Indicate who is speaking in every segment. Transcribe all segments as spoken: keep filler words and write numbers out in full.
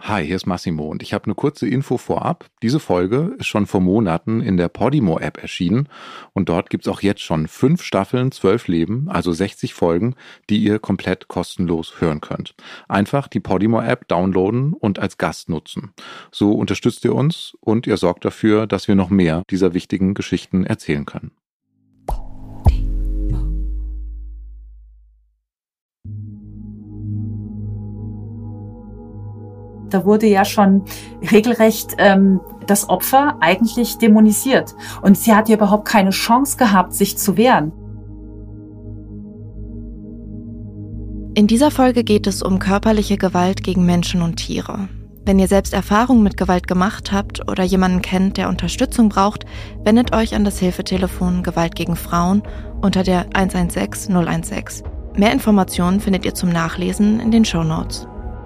Speaker 1: Hi, hier ist Massimo und ich habe eine kurze Info vorab. Diese Folge ist schon vor Monaten in der Podimo-App erschienen und dort gibt's auch jetzt schon fünf Staffeln, zwölf Leben, also sechzig Folgen, die ihr komplett kostenlos hören könnt. Einfach die Podimo-App downloaden und als Gast nutzen. So unterstützt ihr uns und ihr sorgt dafür, dass wir noch mehr dieser wichtigen Geschichten erzählen können.
Speaker 2: Da wurde ja schon regelrecht ähm, das Opfer eigentlich dämonisiert. Und sie hat ja überhaupt keine Chance gehabt, sich zu wehren.
Speaker 3: In dieser Folge geht es um körperliche Gewalt gegen Menschen und Tiere. Wenn ihr selbst Erfahrungen mit Gewalt gemacht habt oder jemanden kennt, der Unterstützung braucht, wendet euch an das Hilfetelefon Gewalt gegen Frauen unter der eins eins sechs null eins sechs. Mehr Informationen findet ihr zum Nachlesen in den Shownotes.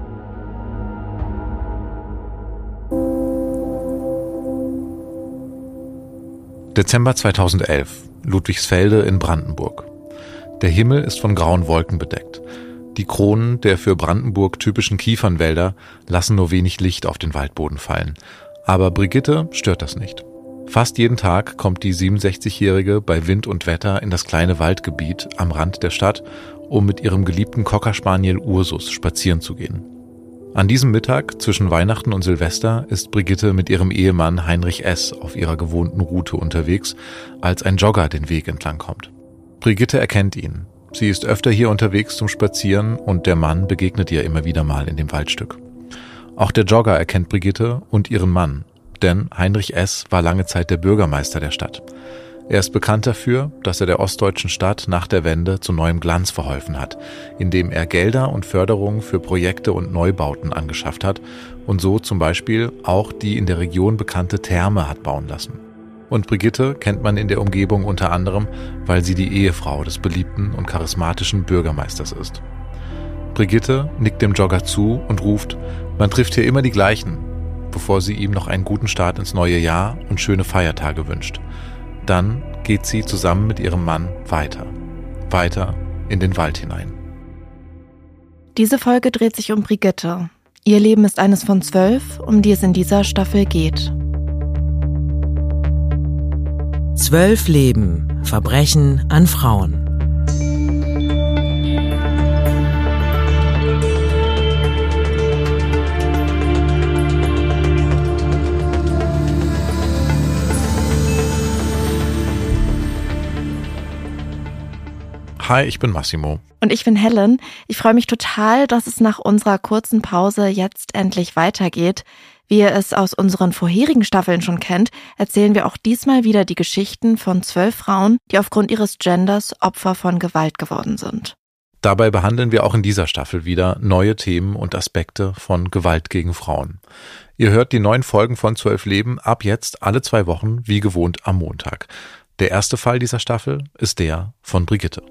Speaker 1: Dezember zweitausendelf, Ludwigsfelde in Brandenburg. Der Himmel ist von grauen Wolken bedeckt. Die Kronen der für Brandenburg typischen Kiefernwälder lassen nur wenig Licht auf den Waldboden fallen. Aber Brigitte stört das nicht. Fast jeden Tag kommt die siebenundsechzigjährige bei Wind und Wetter in das kleine Waldgebiet am Rand der Stadt, um mit ihrem geliebten Cocker Spaniel Ursus spazieren zu gehen. An diesem Mittag zwischen Weihnachten und Silvester ist Brigitte mit ihrem Ehemann Heinrich S. auf ihrer gewohnten Route unterwegs, als ein Jogger den Weg entlang kommt. Brigitte erkennt ihn. Sie ist öfter hier unterwegs zum Spazieren und der Mann begegnet ihr immer wieder mal in dem Waldstück. Auch der Jogger erkennt Brigitte und ihren Mann, denn Heinrich S. war lange Zeit der Bürgermeister der Stadt. Er ist bekannt dafür, dass er der ostdeutschen Stadt nach der Wende zu neuem Glanz verholfen hat, indem er Gelder und Förderungen für Projekte und Neubauten angeschafft hat und so zum Beispiel auch die in der Region bekannte Therme hat bauen lassen. Und Brigitte kennt man in der Umgebung unter anderem, weil sie die Ehefrau des beliebten und charismatischen Bürgermeisters ist. Brigitte nickt dem Jogger zu und ruft, man trifft hier immer die gleichen, bevor sie ihm noch einen guten Start ins neue Jahr und schöne Feiertage wünscht. Dann geht sie zusammen mit ihrem Mann weiter, weiter in den Wald hinein.
Speaker 3: Diese Folge dreht sich um Brigitte. Ihr Leben ist eines von zwölf, um die es in dieser Staffel geht.
Speaker 4: Zwölf Leben, Verbrechen an Frauen.
Speaker 1: Hi, ich bin Massimo.
Speaker 3: Und ich bin Helen. Ich freue mich total, dass es nach unserer kurzen Pause jetzt endlich weitergeht. Wie ihr es aus unseren vorherigen Staffeln schon kennt, erzählen wir auch diesmal wieder die Geschichten von zwölf Frauen, die aufgrund ihres Genders Opfer von Gewalt geworden sind.
Speaker 1: Dabei behandeln wir auch in dieser Staffel wieder neue Themen und Aspekte von Gewalt gegen Frauen. Ihr hört die neuen Folgen von zwölf Leben ab jetzt alle zwei Wochen wie gewohnt am Montag. Der erste Fall dieser Staffel ist der von Brigitte.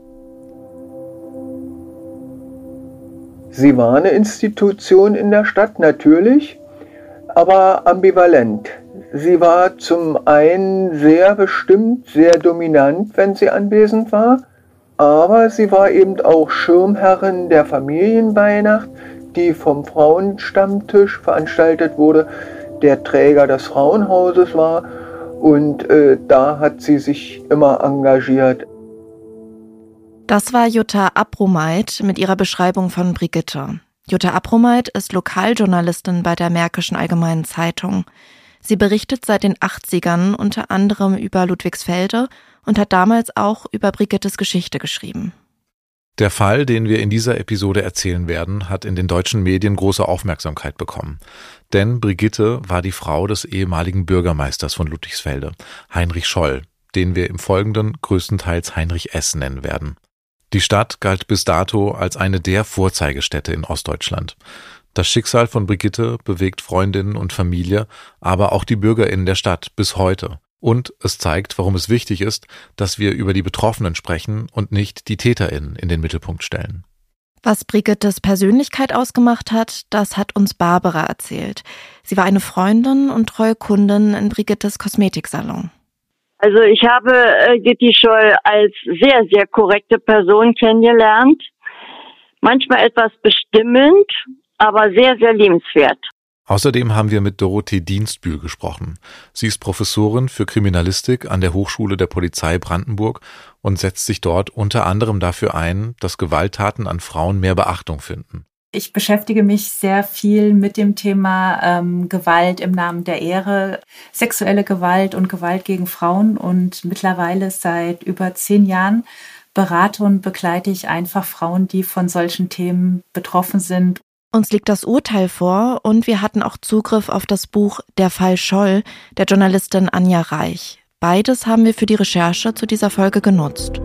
Speaker 5: Sie war eine Institution in der Stadt, natürlich, aber ambivalent. Sie war zum einen sehr bestimmt, sehr dominant, wenn sie anwesend war, aber sie war eben auch Schirmherrin der Familienweihnacht, die vom Frauenstammtisch veranstaltet wurde, der Träger des Frauenhauses war und äh, da hat sie sich immer engagiert.
Speaker 3: Das war Jutta Abromeit mit ihrer Beschreibung von Brigitte. Jutta Abromeit ist Lokaljournalistin bei der Märkischen Allgemeinen Zeitung. Sie berichtet seit den achtzigern unter anderem über Ludwigsfelde und hat damals auch über Brigittes Geschichte geschrieben.
Speaker 1: Der Fall, den wir in dieser Episode erzählen werden, hat in den deutschen Medien große Aufmerksamkeit bekommen. Denn Brigitte war die Frau des ehemaligen Bürgermeisters von Ludwigsfelde, Heinrich Scholl, den wir im Folgenden größtenteils Heinrich S. nennen werden. Die Stadt galt bis dato als eine der Vorzeigestädte in Ostdeutschland. Das Schicksal von Brigitte bewegt Freundinnen und Familie, aber auch die BürgerInnen der Stadt bis heute. Und es zeigt, warum es wichtig ist, dass wir über die Betroffenen sprechen und nicht die TäterInnen in den Mittelpunkt stellen.
Speaker 3: Was Brigittes Persönlichkeit ausgemacht hat, das hat uns Barbara erzählt. Sie war eine Freundin und treue Kundin in Brigittes Kosmetiksalon.
Speaker 6: Also ich habe äh, Gitti Scholl als sehr, sehr korrekte Person kennengelernt. Manchmal etwas bestimmend, aber sehr, sehr liebenswert.
Speaker 1: Außerdem haben wir mit Dorothee Dienstbühl gesprochen. Sie ist Professorin für Kriminalistik an der Hochschule der Polizei Brandenburg und setzt sich dort unter anderem dafür ein, dass Gewalttaten an Frauen mehr Beachtung finden.
Speaker 2: Ich beschäftige mich sehr viel mit dem Thema ähm, Gewalt im Namen der Ehre, sexuelle Gewalt und Gewalt gegen Frauen. Und mittlerweile seit über zehn Jahren berate und begleite ich einfach Frauen, die von solchen Themen betroffen sind.
Speaker 3: Uns liegt das Urteil vor und wir hatten auch Zugriff auf das Buch Der Fall Scholl der Journalistin Anja Reich. Beides haben wir für die Recherche zu dieser Folge genutzt.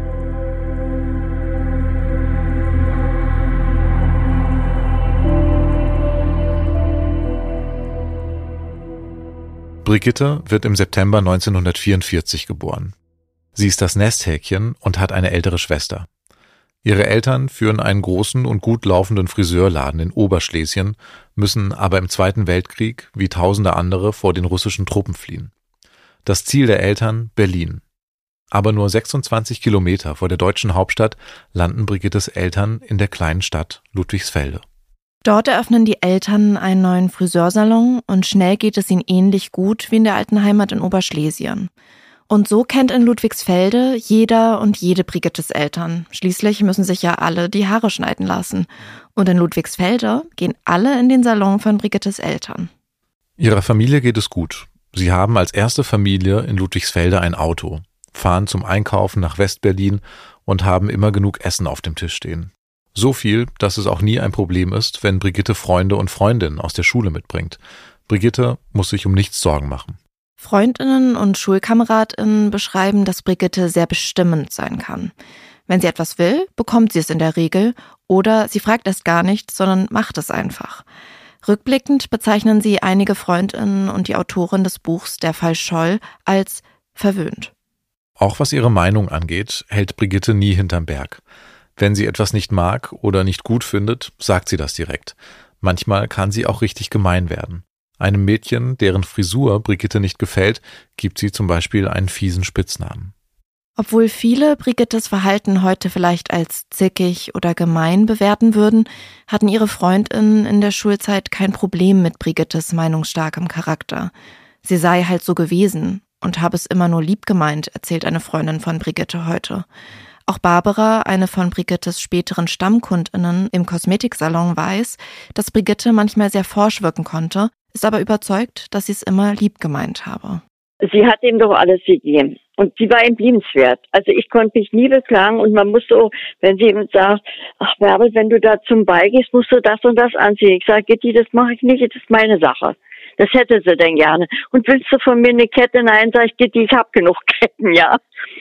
Speaker 1: Brigitte wird im September neunzehnhundertvierundvierzig geboren. Sie ist das Nesthäkchen und hat eine ältere Schwester. Ihre Eltern führen einen großen und gut laufenden Friseurladen in Oberschlesien, müssen aber im Zweiten Weltkrieg, wie tausende andere, vor den russischen Truppen fliehen. Das Ziel der Eltern: Berlin. Aber nur sechsundzwanzig Kilometer vor der deutschen Hauptstadt landen Brigittes Eltern in der kleinen Stadt Ludwigsfelde.
Speaker 3: Dort eröffnen die Eltern einen neuen Friseursalon und schnell geht es ihnen ähnlich gut wie in der alten Heimat in Oberschlesien. Und so kennt in Ludwigsfelde jeder und jede Brigittes Eltern. Schließlich müssen sich ja alle die Haare schneiden lassen. Und in Ludwigsfelde gehen alle in den Salon von Brigittes Eltern.
Speaker 1: Ihrer Familie geht es gut. Sie haben als erste Familie in Ludwigsfelde ein Auto, fahren zum Einkaufen nach Westberlin und haben immer genug Essen auf dem Tisch stehen. So viel, dass es auch nie ein Problem ist, wenn Brigitte Freunde und Freundinnen aus der Schule mitbringt. Brigitte muss sich um nichts Sorgen machen.
Speaker 3: Freundinnen und Schulkameradinnen beschreiben, dass Brigitte sehr bestimmend sein kann. Wenn sie etwas will, bekommt sie es in der Regel oder sie fragt erst gar nicht, sondern macht es einfach. Rückblickend bezeichnen sie einige Freundinnen und die Autorin des Buchs Der Fall Scholl als verwöhnt.
Speaker 1: Auch was ihre Meinung angeht, hält Brigitte nie hinterm Berg. Wenn sie etwas nicht mag oder nicht gut findet, sagt sie das direkt. Manchmal kann sie auch richtig gemein werden. Einem Mädchen, deren Frisur Brigitte nicht gefällt, gibt sie zum Beispiel einen fiesen Spitznamen.
Speaker 3: Obwohl viele Brigittes Verhalten heute vielleicht als zickig oder gemein bewerten würden, hatten ihre Freundinnen in der Schulzeit kein Problem mit Brigittes meinungsstarkem Charakter. Sie sei halt so gewesen und habe es immer nur lieb gemeint, erzählt eine Freundin von Brigitte heute. Auch Barbara, eine von Brigittes späteren Stammkundinnen im Kosmetiksalon, weiß, dass Brigitte manchmal sehr forsch wirken konnte, ist aber überzeugt, dass sie es immer lieb gemeint habe.
Speaker 6: Sie hat ihm doch alles gegeben und sie war ihm liebenswert. Also ich konnte mich nie beklagen und man musste auch, wenn sie ihm sagt, ach Bärbel, wenn du da zum Ball gehst, musst du das und das anziehen. Ich sage, Gitti, das mache ich nicht, das ist meine Sache. Das hätte sie denn gerne. Und willst du von mir eine Kette? Nein, sag ich, Gitti, ich habe genug Ketten, ja.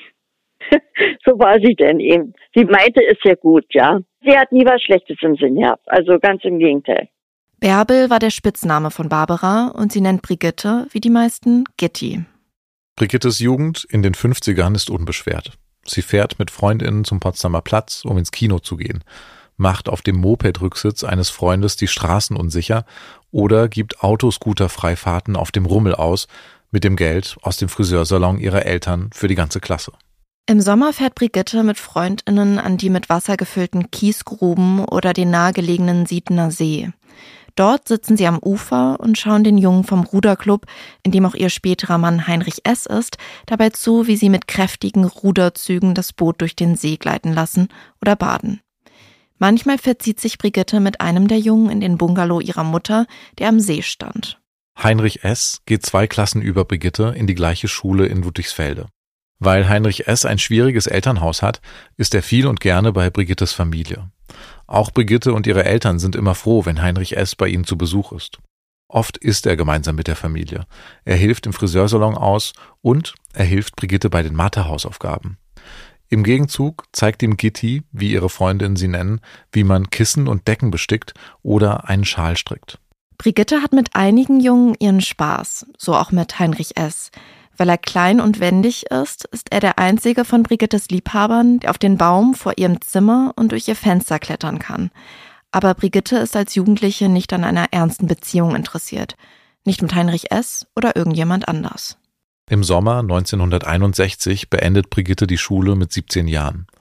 Speaker 6: So war sie denn eben. Sie meinte es sehr gut, ja. Sie hat nie was Schlechtes im Sinn gehabt, also ganz im Gegenteil.
Speaker 3: Bärbel war der Spitzname von Barbara und sie nennt Brigitte, wie die meisten, Gitti.
Speaker 1: Brigittes Jugend in den fünfzigern ist unbeschwert. Sie fährt mit Freundinnen zum Potsdamer Platz, um ins Kino zu gehen, macht auf dem Moped-Rücksitz eines Freundes die Straßen unsicher oder gibt Autoscooter-Freifahrten auf dem Rummel aus mit dem Geld aus dem Friseursalon ihrer Eltern für die ganze Klasse.
Speaker 3: Im Sommer fährt Brigitte mit Freundinnen an die mit Wasser gefüllten Kiesgruben oder den nahegelegenen Siedener See. Dort sitzen sie am Ufer und schauen den Jungen vom Ruderclub, in dem auch ihr späterer Mann Heinrich S. ist, dabei zu, wie sie mit kräftigen Ruderzügen das Boot durch den See gleiten lassen oder baden. Manchmal verzieht sich Brigitte mit einem der Jungen in den Bungalow ihrer Mutter, der am See stand.
Speaker 1: Heinrich S. geht zwei Klassen über Brigitte in die gleiche Schule in Ludwigsfelde. Weil Heinrich S. ein schwieriges Elternhaus hat, ist er viel und gerne bei Brigittes Familie. Auch Brigitte und ihre Eltern sind immer froh, wenn Heinrich S. bei ihnen zu Besuch ist. Oft isst er gemeinsam mit der Familie. Er hilft im Friseursalon aus und er hilft Brigitte bei den Mathe-Hausaufgaben. Im Gegenzug zeigt ihm Gitti, wie ihre Freundinnen sie nennen, wie man Kissen und Decken bestickt oder einen Schal strickt.
Speaker 3: Brigitte hat mit einigen Jungen ihren Spaß, so auch mit Heinrich S. Weil er klein und wendig ist, ist er der einzige von Brigittes Liebhabern, der auf den Baum vor ihrem Zimmer und durch ihr Fenster klettern kann. Aber Brigitte ist als Jugendliche nicht an einer ernsten Beziehung interessiert. Nicht mit Heinrich S. oder irgendjemand anders.
Speaker 1: Im Sommer neunzehnhunderteinundsechzig beendet Brigitte die Schule mit siebzehn Jahren.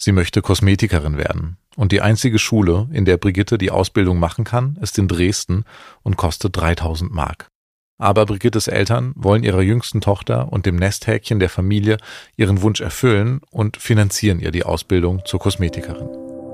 Speaker 1: Sie möchte Kosmetikerin werden. Und die einzige Schule, in der Brigitte die Ausbildung machen kann, ist in Dresden und kostet dreitausend Mark. Aber Brigittes Eltern wollen ihrer jüngsten Tochter und dem Nesthäkchen der Familie ihren Wunsch erfüllen und finanzieren ihr die Ausbildung zur Kosmetikerin.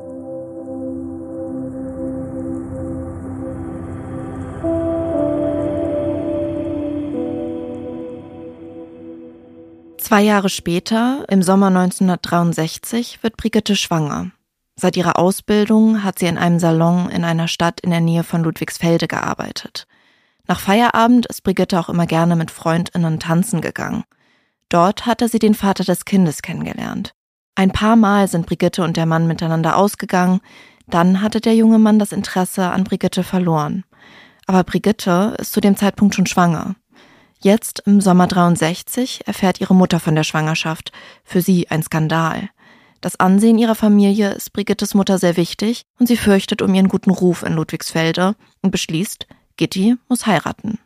Speaker 3: Zwei Jahre später, im Sommer neunzehnhundertdreiundsechzig, wird Brigitte schwanger. Seit ihrer Ausbildung hat sie in einem Salon in einer Stadt in der Nähe von Ludwigsfelde gearbeitet. Nach Feierabend ist Brigitte auch immer gerne mit FreundInnen tanzen gegangen. Dort hatte sie den Vater des Kindes kennengelernt. Ein paar Mal sind Brigitte und der Mann miteinander ausgegangen, dann hatte der junge Mann das Interesse an Brigitte verloren. Aber Brigitte ist zu dem Zeitpunkt schon schwanger. Jetzt, im Sommer dreiundsechzig, erfährt ihre Mutter von der Schwangerschaft. Für sie ein Skandal. Das Ansehen ihrer Familie ist Brigittes Mutter sehr wichtig und sie fürchtet um ihren guten Ruf in Ludwigsfelde und beschließt, Gitti muss heiraten.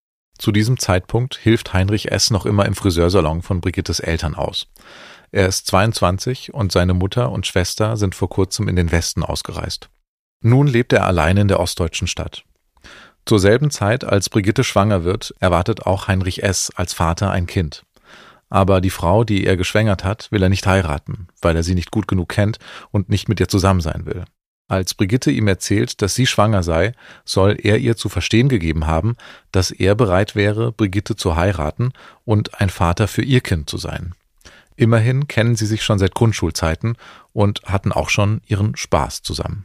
Speaker 1: Zu diesem Zeitpunkt hilft Heinrich S. noch immer im Friseursalon von Brigittes Eltern aus. Er ist zweiundzwanzig und seine Mutter und Schwester sind vor kurzem in den Westen ausgereist. Nun lebt er allein in der ostdeutschen Stadt. Zur selben Zeit, als Brigitte schwanger wird, erwartet auch Heinrich S. als Vater ein Kind. Aber die Frau, die er geschwängert hat, will er nicht heiraten, weil er sie nicht gut genug kennt und nicht mit ihr zusammen sein will. Als Brigitte ihm erzählt, dass sie schwanger sei, soll er ihr zu verstehen gegeben haben, dass er bereit wäre, Brigitte zu heiraten und ein Vater für ihr Kind zu sein. Immerhin kennen sie sich schon seit Grundschulzeiten und hatten auch schon ihren Spaß zusammen.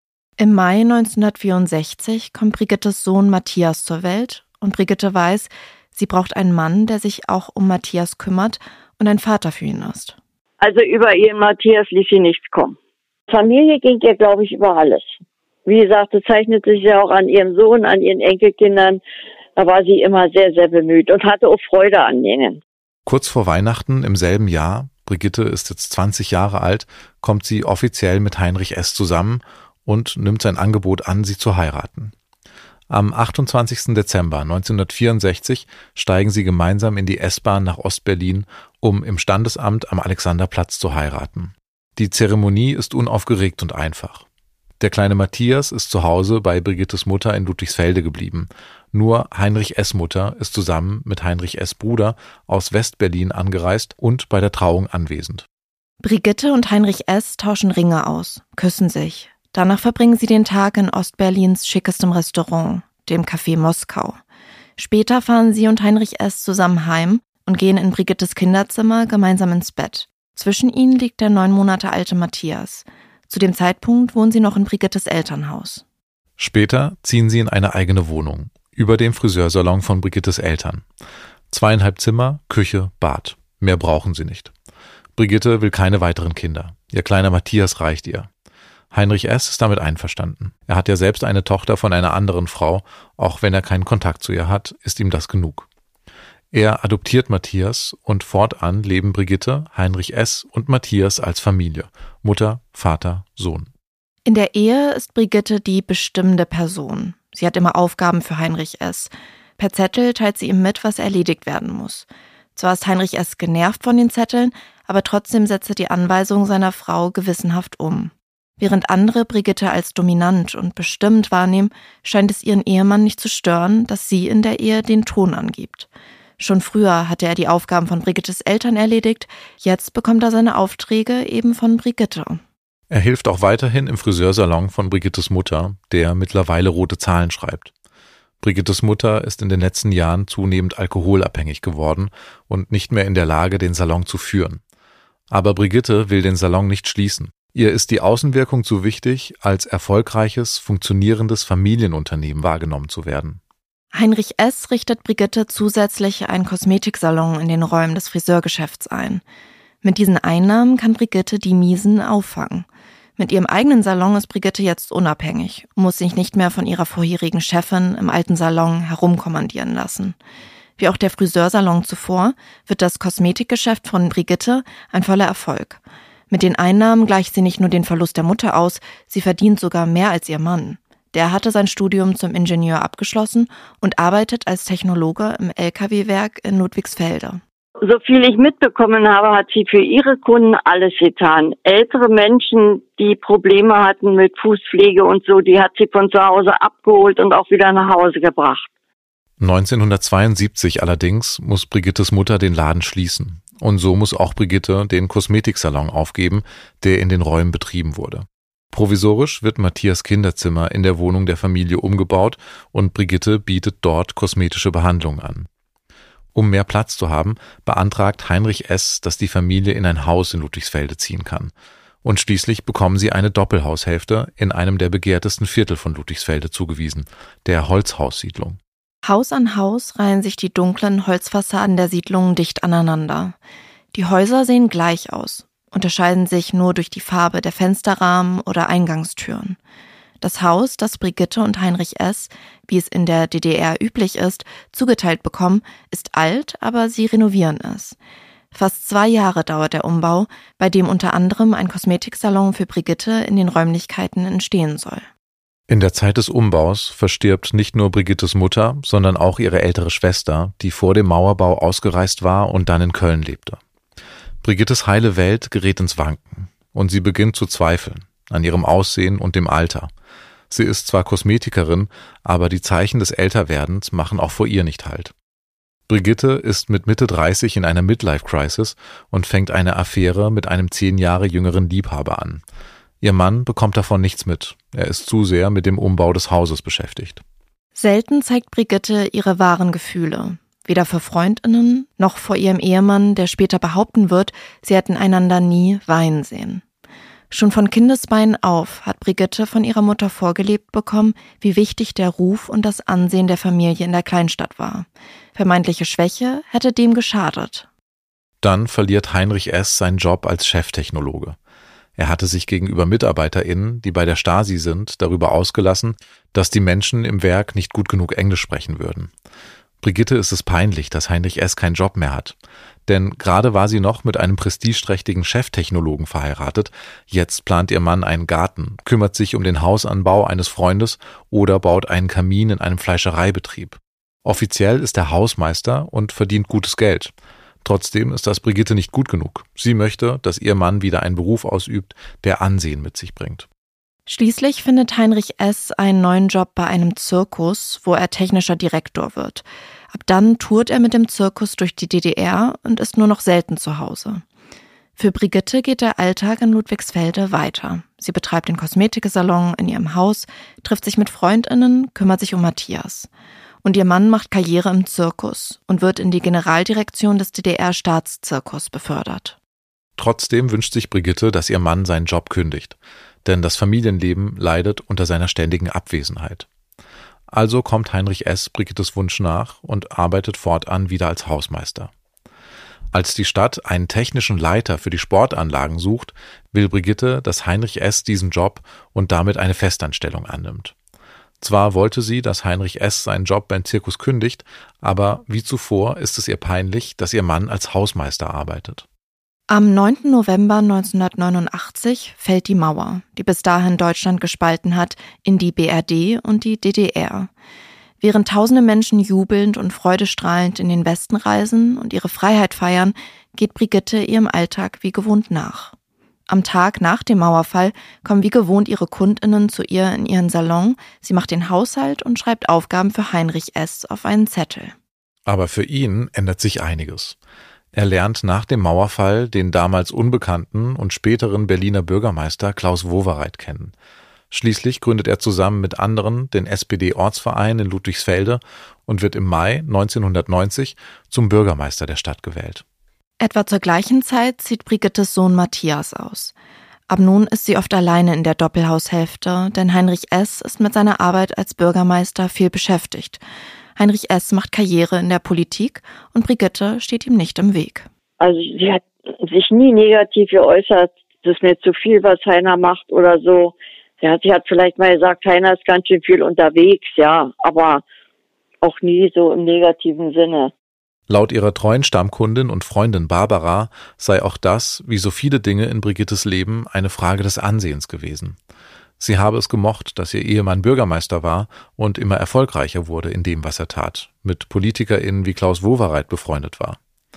Speaker 3: Im Mai neunzehnhundertvierundsechzig kommt Brigittes Sohn Matthias zur Welt und Brigitte weiß, sie braucht einen Mann, der sich auch um Matthias kümmert und ein Vater für ihn ist.
Speaker 6: Also über ihren Matthias ließ sie nichts kommen. Familie ging ihr, glaube ich, über alles. Wie gesagt, das zeichnet sich ja auch an ihrem Sohn, an ihren Enkelkindern. Da war sie immer sehr, sehr bemüht und hatte auch Freude an ihnen.
Speaker 1: Kurz vor Weihnachten im selben Jahr, Brigitte ist jetzt zwanzig Jahre alt, kommt sie offiziell mit Heinrich S. zusammen und nimmt sein Angebot an, sie zu heiraten. Am achtundzwanzigsten Dezember neunzehnhundertvierundsechzig steigen sie gemeinsam in die S-Bahn nach Ostberlin, um im Standesamt am Alexanderplatz zu heiraten. Die Zeremonie ist unaufgeregt und einfach. Der kleine Matthias ist zu Hause bei Brigittes Mutter in Ludwigsfelde geblieben. Nur Heinrich S. Mutter ist zusammen mit Heinrich S. Bruder aus Westberlin angereist und bei der Trauung anwesend.
Speaker 3: Brigitte und Heinrich S. tauschen Ringe aus, küssen sich. Danach verbringen sie den Tag in Ostberlins schickestem Restaurant, dem Café Moskau. Später fahren sie und Heinrich S. zusammen heim und gehen in Brigittes Kinderzimmer gemeinsam ins Bett. Zwischen ihnen liegt der neun Monate alte Matthias. Zu dem Zeitpunkt wohnen sie noch in Brigittes Elternhaus.
Speaker 1: Später ziehen sie in eine eigene Wohnung, über dem Friseursalon von Brigittes Eltern. Zweieinhalb Zimmer, Küche, Bad. Mehr brauchen sie nicht. Brigitte will keine weiteren Kinder. Ihr kleiner Matthias reicht ihr. Heinrich S. ist damit einverstanden. Er hat ja selbst eine Tochter von einer anderen Frau, auch wenn er keinen Kontakt zu ihr hat, ist ihm das genug. Er adoptiert Matthias und fortan leben Brigitte, Heinrich S. und Matthias als Familie, Mutter, Vater, Sohn.
Speaker 3: In der Ehe ist Brigitte die bestimmende Person. Sie hat immer Aufgaben für Heinrich S. Per Zettel teilt sie ihm mit, was erledigt werden muss. Zwar ist Heinrich S. genervt von den Zetteln, aber trotzdem setzt er die Anweisungen seiner Frau gewissenhaft um. Während andere Brigitte als dominant und bestimmt wahrnehmen, scheint es ihren Ehemann nicht zu stören, dass sie in der Ehe den Ton angibt. Schon früher hatte er die Aufgaben von Brigittes Eltern erledigt, jetzt bekommt er seine Aufträge eben von Brigitte.
Speaker 1: Er hilft auch weiterhin im Friseursalon von Brigittes Mutter, der mittlerweile rote Zahlen schreibt. Brigittes Mutter ist in den letzten Jahren zunehmend alkoholabhängig geworden und nicht mehr in der Lage, den Salon zu führen. Aber Brigitte will den Salon nicht schließen. Ihr ist die Außenwirkung zu wichtig, als erfolgreiches, funktionierendes Familienunternehmen wahrgenommen zu werden.
Speaker 3: Heinrich S. richtet Brigitte zusätzlich einen Kosmetiksalon in den Räumen des Friseurgeschäfts ein. Mit diesen Einnahmen kann Brigitte die Miesen auffangen. Mit ihrem eigenen Salon ist Brigitte jetzt unabhängig und muss sich nicht mehr von ihrer vorherigen Chefin im alten Salon herumkommandieren lassen. Wie auch der Friseursalon zuvor, wird das Kosmetikgeschäft von Brigitte ein voller Erfolg. Mit den Einnahmen gleicht sie nicht nur den Verlust der Mutter aus, sie verdient sogar mehr als ihr Mann. Der hatte sein Studium zum Ingenieur abgeschlossen und arbeitet als Technologe im L K W-Werk in Ludwigsfelde.
Speaker 6: so viel ich mitbekommen habe, hat sie für ihre Kunden alles getan. Ältere Menschen, die Probleme hatten mit Fußpflege und so, die hat sie von zu Hause abgeholt und auch wieder nach Hause gebracht.
Speaker 1: neunzehnhundertzweiundsiebzig allerdings muss Brigittes Mutter den Laden schließen. Und so muss auch Brigitte den Kosmetiksalon aufgeben, der in den Räumen betrieben wurde. Provisorisch wird Matthias Kinderzimmer in der Wohnung der Familie umgebaut und Brigitte bietet dort kosmetische Behandlungen an. Um mehr Platz zu haben, beantragt Heinrich S., dass die Familie in ein Haus in Ludwigsfelde ziehen kann. Und schließlich bekommen sie eine Doppelhaushälfte in einem der begehrtesten Viertel von Ludwigsfelde zugewiesen, der Holzhaussiedlung.
Speaker 3: Haus an Haus reihen sich die dunklen Holzfassaden der Siedlung dicht aneinander. Die Häuser sehen gleich aus, unterscheiden sich nur durch die Farbe der Fensterrahmen oder Eingangstüren. Das Haus, das Brigitte und Heinrich S., wie es in der D D R üblich ist, zugeteilt bekommen, ist alt, aber sie renovieren es. Fast zwei Jahre dauert der Umbau, bei dem unter anderem ein Kosmetiksalon für Brigitte in den Räumlichkeiten entstehen soll.
Speaker 1: In der Zeit des Umbaus verstirbt nicht nur Brigittes Mutter, sondern auch ihre ältere Schwester, die vor dem Mauerbau ausgereist war und dann in Köln lebte. Brigittes heile Welt gerät ins Wanken und sie beginnt zu zweifeln an ihrem Aussehen und dem Alter. Sie ist zwar Kosmetikerin, aber die Zeichen des Älterwerdens machen auch vor ihr nicht Halt. Brigitte ist mit Mitte dreißig in einer Midlife-Crisis und fängt eine Affäre mit einem zehn Jahre jüngeren Liebhaber an. Ihr Mann bekommt davon nichts mit. Er ist zu sehr mit dem Umbau des Hauses beschäftigt.
Speaker 3: Selten zeigt Brigitte ihre wahren Gefühle. Weder für FreundInnen noch vor ihrem Ehemann, der später behaupten wird, sie hätten einander nie weinen sehen. Schon von Kindesbeinen auf hat Brigitte von ihrer Mutter vorgelebt bekommen, wie wichtig der Ruf und das Ansehen der Familie in der Kleinstadt war. Vermeintliche Schwäche hätte dem geschadet.
Speaker 1: Dann verliert Heinrich S. seinen Job als Cheftechnologe. Er hatte sich gegenüber MitarbeiterInnen, die bei der Stasi sind, darüber ausgelassen, dass die Menschen im Werk nicht gut genug Englisch sprechen würden. Brigitte ist es peinlich, dass Heinrich S. keinen Job mehr hat. Denn gerade war sie noch mit einem prestigeträchtigen Cheftechnologen verheiratet, jetzt plant ihr Mann einen Garten, kümmert sich um den Hausanbau eines Freundes oder baut einen Kamin in einem Fleischereibetrieb. Offiziell ist er Hausmeister und verdient gutes Geld. Trotzdem ist das Brigitte nicht gut genug. Sie möchte, dass ihr Mann wieder einen Beruf ausübt, der Ansehen mit sich bringt.
Speaker 3: Schließlich findet Heinrich S. einen neuen Job bei einem Zirkus, wo er technischer Direktor wird. Ab dann tourt er mit dem Zirkus durch die D D R und ist nur noch selten zu Hause. Für Brigitte geht der Alltag in Ludwigsfelde weiter. Sie betreibt den Kosmetiksalon in ihrem Haus, trifft sich mit FreundInnen, kümmert sich um Matthias. Und ihr Mann macht Karriere im Zirkus und wird in die Generaldirektion des D D R-Staatszirkus befördert.
Speaker 1: Trotzdem wünscht sich Brigitte, dass ihr Mann seinen Job kündigt, denn das Familienleben leidet unter seiner ständigen Abwesenheit. Also kommt Heinrich S. Brigittes Wunsch nach und arbeitet fortan wieder als Hausmeister. Als die Stadt einen technischen Leiter für die Sportanlagen sucht, will Brigitte, dass Heinrich S. diesen Job und damit eine Festanstellung annimmt. Zwar wollte sie, dass Heinrich S. seinen Job beim Zirkus kündigt, aber wie zuvor ist es ihr peinlich, dass ihr Mann als Hausmeister arbeitet.
Speaker 3: Am neunten November neunzehnhundertneunundachtzig fällt die Mauer, die bis dahin Deutschland gespalten hat, in die B R D und die D D R. Während tausende Menschen jubelnd und freudestrahlend in den Westen reisen und ihre Freiheit feiern, geht Brigitte ihrem Alltag wie gewohnt nach. Am Tag nach dem Mauerfall kommen wie gewohnt ihre KundInnen zu ihr in ihren Salon, sie macht den Haushalt und schreibt Aufgaben für Heinrich S. auf einen Zettel.
Speaker 1: Aber für ihn ändert sich einiges. Er lernt nach dem Mauerfall den damals unbekannten und späteren Berliner Bürgermeister Klaus Wowereit kennen. Schließlich gründet er zusammen mit anderen den S P D-Ortsverein in Ludwigsfelde und wird im Mai neunzehnhundertneunzig zum Bürgermeister der Stadt gewählt.
Speaker 3: Etwa zur gleichen Zeit zieht Brigittes Sohn Matthias aus. Ab nun ist sie oft alleine in der Doppelhaushälfte, denn Heinrich S. ist mit seiner Arbeit als Bürgermeister viel beschäftigt. Heinrich S. macht Karriere in der Politik und Brigitte steht ihm nicht im Weg.
Speaker 6: Also sie hat sich nie negativ geäußert, das ist mir zu viel, was Heiner macht oder so. Sie hat, sie hat vielleicht mal gesagt, Heiner ist ganz schön viel unterwegs, ja, aber auch nie so im negativen Sinne.
Speaker 1: Laut ihrer treuen Stammkundin und Freundin Barbara sei auch das, wie so viele Dinge in Brigittes Leben, eine Frage des Ansehens gewesen. Sie habe es gemocht, dass ihr Ehemann Bürgermeister war und immer erfolgreicher wurde in dem, was er tat, mit PolitikerInnen wie Klaus Wowereit befreundet war.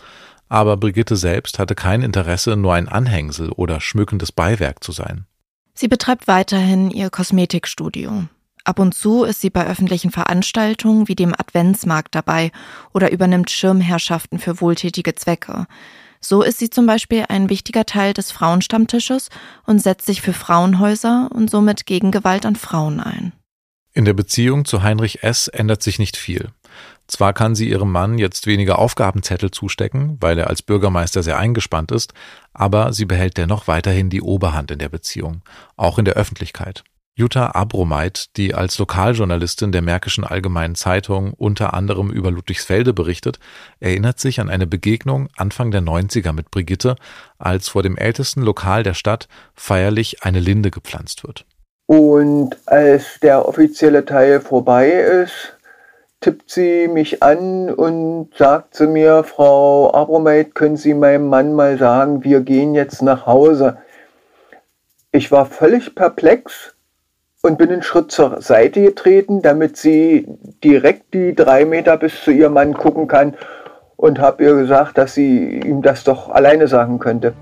Speaker 1: Aber Brigitte selbst hatte kein Interesse, nur ein Anhängsel oder schmückendes Beiwerk zu sein.
Speaker 3: Sie betreibt weiterhin ihr Kosmetikstudio. Ab und zu ist sie bei öffentlichen Veranstaltungen wie dem Adventsmarkt dabei oder übernimmt Schirmherrschaften für wohltätige Zwecke. So ist sie zum Beispiel ein wichtiger Teil des Frauenstammtisches und setzt sich für Frauenhäuser und somit gegen Gewalt an Frauen ein.
Speaker 1: In der Beziehung zu Heinrich S. ändert sich nicht viel. Zwar kann sie ihrem Mann jetzt weniger Aufgabenzettel zustecken, weil er als Bürgermeister sehr eingespannt ist, aber sie behält dennoch weiterhin die Oberhand in der Beziehung, auch in der Öffentlichkeit. Jutta Abromeit, die als Lokaljournalistin der Märkischen Allgemeinen Zeitung unter anderem über Ludwigsfelde berichtet, erinnert sich an eine Begegnung Anfang der neunziger mit Brigitte, als vor dem ältesten Lokal der Stadt feierlich eine Linde gepflanzt wird.
Speaker 5: Und als der offizielle Teil vorbei ist, tippt sie mich an und sagt zu mir: Frau Abromeit, können Sie meinem Mann mal sagen, wir gehen jetzt nach Hause. Ich war völlig perplex und bin einen Schritt zur Seite getreten, damit sie direkt die drei Meter bis zu ihrem Mann gucken kann, und habe ihr gesagt, dass sie ihm das doch alleine sagen könnte.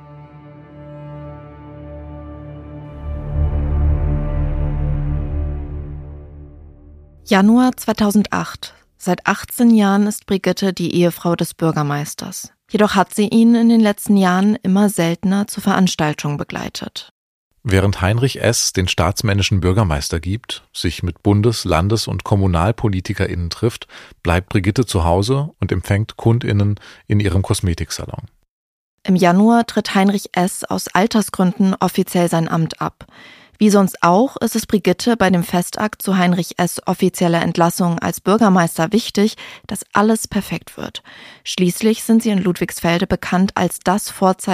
Speaker 3: Januar zweitausendacht. Seit achtzehn Jahren ist Brigitte die Ehefrau des Bürgermeisters. Jedoch hat sie ihn in den letzten Jahren immer seltener zu Veranstaltungen begleitet.
Speaker 1: Während Heinrich S. den staatsmännischen Bürgermeister gibt, sich mit Bundes-, Landes- und KommunalpolitikerInnen trifft, bleibt Brigitte zu Hause und empfängt KundInnen in ihrem Kosmetiksalon.
Speaker 3: Im Januar tritt Heinrich S. aus Altersgründen offiziell sein Amt ab. Wie sonst auch ist es Brigitte bei dem Festakt zu Heinrich S. offizieller Entlassung als Bürgermeister wichtig, dass alles perfekt wird. Schließlich sind sie in Ludwigsfelde bekannt als das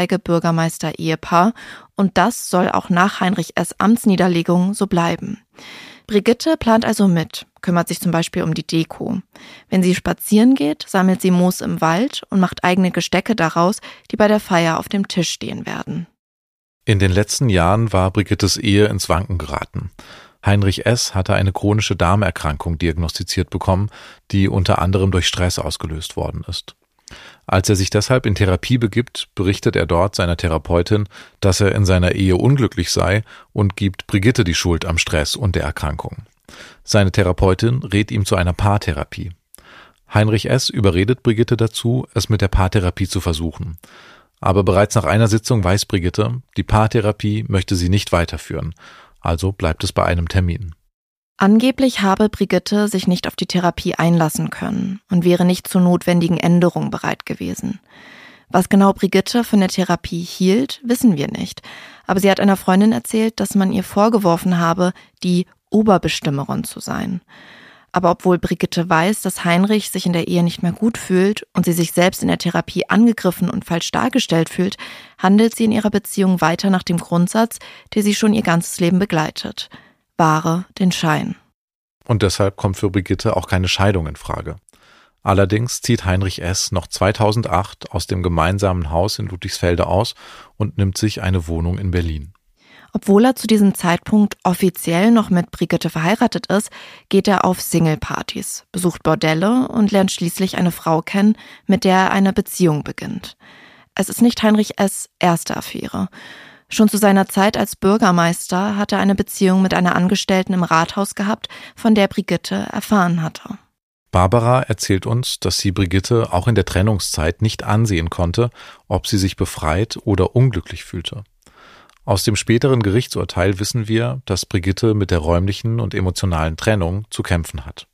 Speaker 3: Vorzeige-Bürgermeister-Ehepaar und das soll auch nach Heinrich S. Amtsniederlegung so bleiben. Brigitte plant also mit, kümmert sich zum Beispiel um die Deko. Wenn sie spazieren geht, sammelt sie Moos im Wald und macht eigene Gestecke daraus, die bei der Feier auf dem Tisch stehen werden.
Speaker 1: In den letzten Jahren war Brigittes Ehe ins Wanken geraten. Heinrich S. hatte eine chronische Darmerkrankung diagnostiziert bekommen, die unter anderem durch Stress ausgelöst worden ist. Als er sich deshalb in Therapie begibt, berichtet er dort seiner Therapeutin, dass er in seiner Ehe unglücklich sei und gibt Brigitte die Schuld am Stress und der Erkrankung. Seine Therapeutin rät ihm zu einer Paartherapie. Heinrich S. überredet Brigitte dazu, es mit der Paartherapie zu versuchen. Aber bereits nach einer Sitzung weiß Brigitte, die Paartherapie möchte sie nicht weiterführen, also bleibt es bei einem Termin.
Speaker 3: Angeblich habe Brigitte sich nicht auf die Therapie einlassen können und wäre nicht zu notwendigen Änderungen bereit gewesen. Was genau Brigitte von der Therapie hielt, wissen wir nicht, aber sie hat einer Freundin erzählt, dass man ihr vorgeworfen habe, die Oberbestimmerin zu sein. Aber obwohl Brigitte weiß, dass Heinrich sich in der Ehe nicht mehr gut fühlt und sie sich selbst in der Therapie angegriffen und falsch dargestellt fühlt, handelt sie in ihrer Beziehung weiter nach dem Grundsatz, der sie schon ihr ganzes Leben begleitet: Wahre den Schein.
Speaker 1: Und deshalb kommt für Brigitte auch keine Scheidung in Frage. Allerdings zieht Heinrich S. noch zweitausendacht aus dem gemeinsamen Haus in Ludwigsfelde aus und nimmt sich eine Wohnung in Berlin.
Speaker 3: Obwohl er zu diesem Zeitpunkt offiziell noch mit Brigitte verheiratet ist, geht er auf Singlepartys, besucht Bordelle und lernt schließlich eine Frau kennen, mit der er eine Beziehung beginnt. Es ist nicht Heinrich S. erste Affäre. Schon zu seiner Zeit als Bürgermeister hat er eine Beziehung mit einer Angestellten im Rathaus gehabt, von der Brigitte erfahren hatte.
Speaker 1: Barbara erzählt uns, dass sie Brigitte auch in der Trennungszeit nicht ansehen konnte, ob sie sich befreit oder unglücklich fühlte. Aus dem späteren Gerichtsurteil wissen wir, dass Brigitte mit der räumlichen und emotionalen Trennung zu kämpfen hat.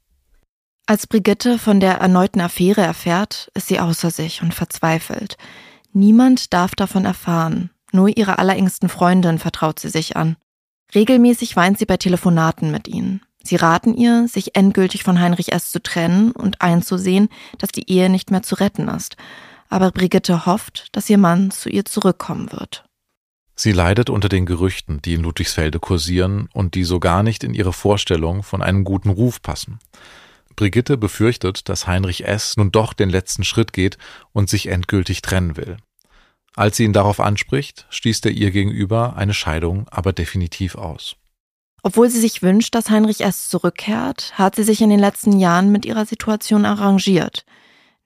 Speaker 3: Als Brigitte von der erneuten Affäre erfährt, ist sie außer sich und verzweifelt. Niemand darf davon erfahren, nur ihre allerengsten Freundin vertraut sie sich an. Regelmäßig weint sie bei Telefonaten mit ihnen. Sie raten ihr, sich endgültig von Heinrich S. zu trennen und einzusehen, dass die Ehe nicht mehr zu retten ist. Aber Brigitte hofft, dass ihr Mann zu ihr zurückkommen wird.
Speaker 1: Sie leidet unter den Gerüchten, die in Ludwigsfelde kursieren und die so gar nicht in ihre Vorstellung von einem guten Ruf passen. Brigitte befürchtet, dass Heinrich S. nun doch den letzten Schritt geht und sich endgültig trennen will. Als sie ihn darauf anspricht, schließt er ihr gegenüber eine Scheidung aber definitiv aus.
Speaker 3: Obwohl sie sich wünscht, dass Heinrich S. zurückkehrt, hat sie sich in den letzten Jahren mit ihrer Situation arrangiert.